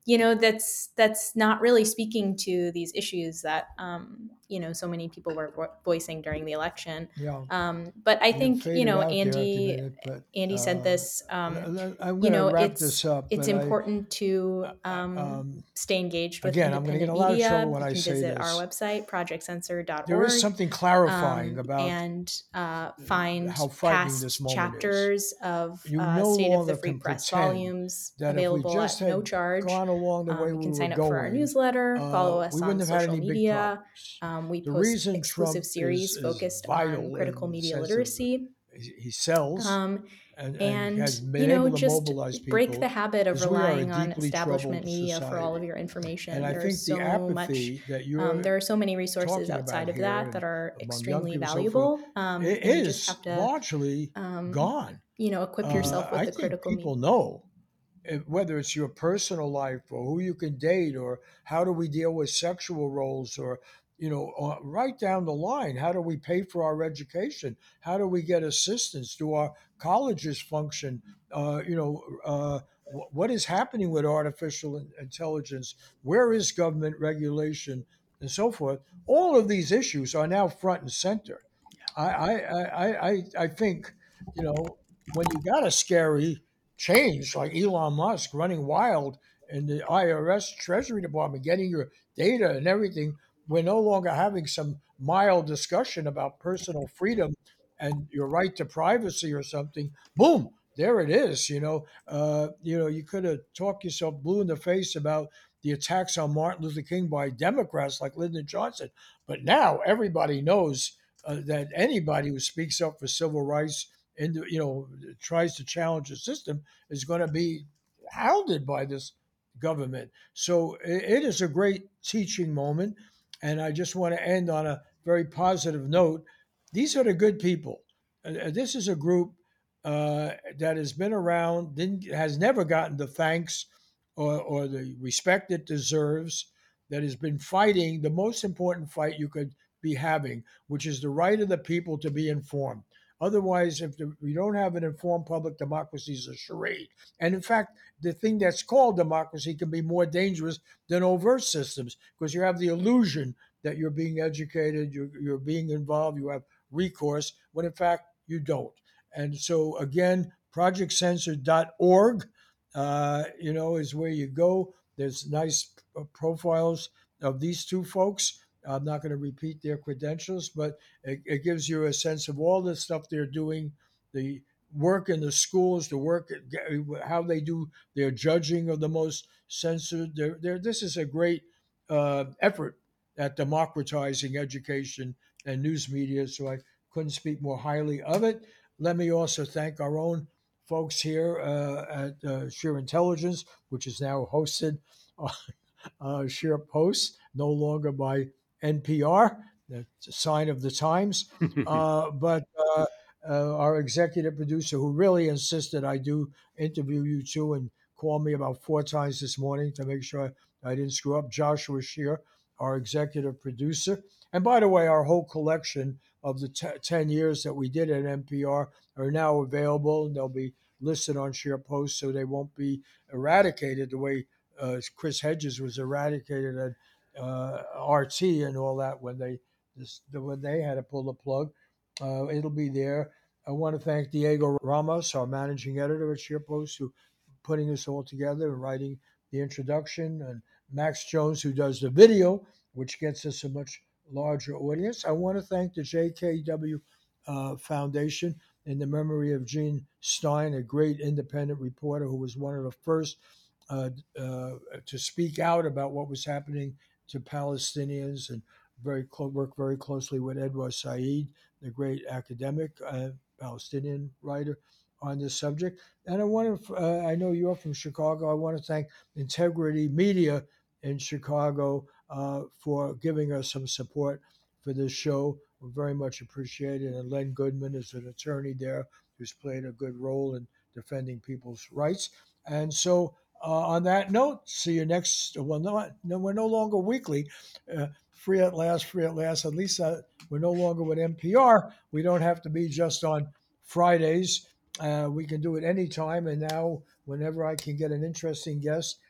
Speaker 2: you know, that's that's not really speaking to these issues that um, you know, so many people were vo- voicing during the election.
Speaker 1: Yeah,
Speaker 2: Um, but I
Speaker 1: you
Speaker 2: think, you
Speaker 1: faded
Speaker 2: know,
Speaker 1: out there at the
Speaker 2: Andy
Speaker 1: minute, but
Speaker 2: Andy said
Speaker 1: uh,
Speaker 2: this. Um,
Speaker 1: l- l- I'm
Speaker 2: you
Speaker 1: going to
Speaker 2: know,
Speaker 1: wrap
Speaker 2: it's
Speaker 1: this up.
Speaker 2: it's
Speaker 1: But I,
Speaker 2: important to
Speaker 1: I
Speaker 2: um,
Speaker 1: um,
Speaker 2: stay engaged with
Speaker 1: again, I'm going to get in
Speaker 2: independent
Speaker 1: a lot of trouble
Speaker 2: media.
Speaker 1: when
Speaker 2: You
Speaker 1: I
Speaker 2: can
Speaker 1: say
Speaker 2: visit our
Speaker 1: this.
Speaker 2: website, project censor dot
Speaker 1: There is
Speaker 2: org,
Speaker 1: something clarifying
Speaker 2: um,
Speaker 1: about
Speaker 2: and uh, find
Speaker 1: how frightening this
Speaker 2: past
Speaker 1: moment is.
Speaker 2: chapters of
Speaker 1: You
Speaker 2: uh,
Speaker 1: no
Speaker 2: State of the
Speaker 1: longer
Speaker 2: Free
Speaker 1: can
Speaker 2: Press
Speaker 1: pretend
Speaker 2: volumes
Speaker 1: that if we
Speaker 2: available
Speaker 1: just
Speaker 2: at no
Speaker 1: had
Speaker 2: charge.
Speaker 1: gone along the way
Speaker 2: Um, you
Speaker 1: we
Speaker 2: can
Speaker 1: were
Speaker 2: sign up for our
Speaker 1: going,
Speaker 2: newsletter,
Speaker 1: uh,
Speaker 2: follow
Speaker 1: we
Speaker 2: us on
Speaker 1: wouldn't have had
Speaker 2: social
Speaker 1: any big
Speaker 2: media.
Speaker 1: problems.
Speaker 2: Um, we
Speaker 1: The
Speaker 2: post
Speaker 1: reason
Speaker 2: exclusive
Speaker 1: Trump is
Speaker 2: series
Speaker 1: is
Speaker 2: focused on
Speaker 1: vital
Speaker 2: critical
Speaker 1: in the
Speaker 2: media
Speaker 1: sense of
Speaker 2: literacy.
Speaker 1: he he sells
Speaker 2: Um,
Speaker 1: and, and
Speaker 2: and,
Speaker 1: has been
Speaker 2: you know,
Speaker 1: able to
Speaker 2: just
Speaker 1: mobilize
Speaker 2: break the
Speaker 1: people
Speaker 2: habit of
Speaker 1: is we are a
Speaker 2: relying on
Speaker 1: deeply
Speaker 2: establishment
Speaker 1: troubled
Speaker 2: media for all of
Speaker 1: society.
Speaker 2: your
Speaker 1: And
Speaker 2: information.
Speaker 1: I
Speaker 2: There's
Speaker 1: think the
Speaker 2: so much,
Speaker 1: apathy that
Speaker 2: um,
Speaker 1: you're
Speaker 2: there are so many resources
Speaker 1: talking about
Speaker 2: outside of
Speaker 1: here
Speaker 2: that
Speaker 1: and
Speaker 2: that are
Speaker 1: among young
Speaker 2: extremely
Speaker 1: people and so forth,
Speaker 2: valuable. Um,
Speaker 1: it
Speaker 2: and you just
Speaker 1: is
Speaker 2: have to,
Speaker 1: largely
Speaker 2: um,
Speaker 1: gone.
Speaker 2: you know, equip
Speaker 1: Uh,
Speaker 2: yourself with
Speaker 1: I
Speaker 2: the
Speaker 1: think
Speaker 2: critical media.
Speaker 1: people know eh, whether it's your personal life or who you can date or how do we deal with sexual roles or you know uh, right down the line, how do we pay for our education, how do we get assistance, do our colleges function, uh, you know uh, wh- what is happening with artificial in- intelligence, where is government regulation and so forth. All of these issues are now front and center. i i i i, I think you know when you got a scary change like Elon Musk running wild in the I R S Treasury Department, getting your data and everything, we're no longer having some mild discussion about personal freedom and your right to privacy or something. Boom, there it is. You know, uh, you know, you could have talked yourself blue in the face about the attacks on Martin Luther King by Democrats like Lyndon Johnson, but now everybody knows uh, that anybody who speaks up for civil rights and you know tries to challenge the system is going to be hounded by this government. So it, it is a great teaching moment, and I just want to end on a very positive note. These are the good people. Uh, this is a group uh, that has been around, didn't, has never gotten the thanks or, or the respect it deserves. That has been fighting the most important fight you could be having, which is the right of the people to be informed. Otherwise, if the, we don't have an informed public, democracy is a charade. And in fact, the thing that's called democracy can be more dangerous than overt systems because you have the illusion that you're being educated, you're, you're being involved, you have recourse, when in fact you don't. And so, again, project censored dot org, uh, you know, is where you go. There's nice p- profiles of these two folks. I'm not going to repeat their credentials, but it, it gives you a sense of all the stuff they're doing, the work in the schools, the work, how they do their judging of the most censored. They're, they're, this is a great uh, effort at democratizing education and news media. So I couldn't speak more highly of it. Let me also thank our own folks here uh, at uh, Sheer Intelligence, which is now hosted on uh, Sheer Post, no longer by N P R. That's a sign of the times. Uh, but uh, uh, our executive producer, who really insisted I do interview you too, and called me about four times this morning to make sure I didn't screw up, Joshua Shear, our executive producer. And by the way, our whole collection of the t- ten years that we did at N P R are now available, and they'll be listed on Share Post so they won't be eradicated the way uh, Chris Hedges was eradicated at uh, R T and all that when they this, when they had to pull the plug. Uh, it'll be there. I want to thank Diego Ramos, our managing editor at SharePost, who putting this all together and writing the introduction, and Max Jones, who does the video, which gets us a much larger audience. I want to thank the J K W uh, Foundation in the memory of Gene Stein, a great independent reporter who was one of the first uh, uh, to speak out about what was happening to Palestinians and very clo- work very closely with Edward Said, the great academic uh, Palestinian writer on this subject. And I want to, uh, I know you're from Chicago. I want to thank Integrity Media in Chicago uh, for giving us some support for this show. We very much appreciate it. And Len Goodman is an attorney there who's played a good role in defending people's rights. And so, uh, on that note, see you next. Well, no, no we're no longer weekly. Uh, free at last, free at last. At least uh, we're no longer with N P R. We don't have to be just on Fridays. Uh, we can do it anytime. And now, whenever I can get an interesting guest,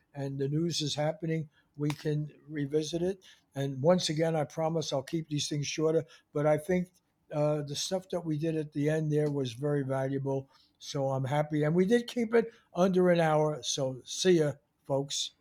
Speaker 1: and the news is happening, we can revisit it. And once again, I promise I'll keep these things shorter. But I think uh, the stuff that we did at the end there was very valuable. So I'm happy, and we did keep it under an hour. So see ya, folks.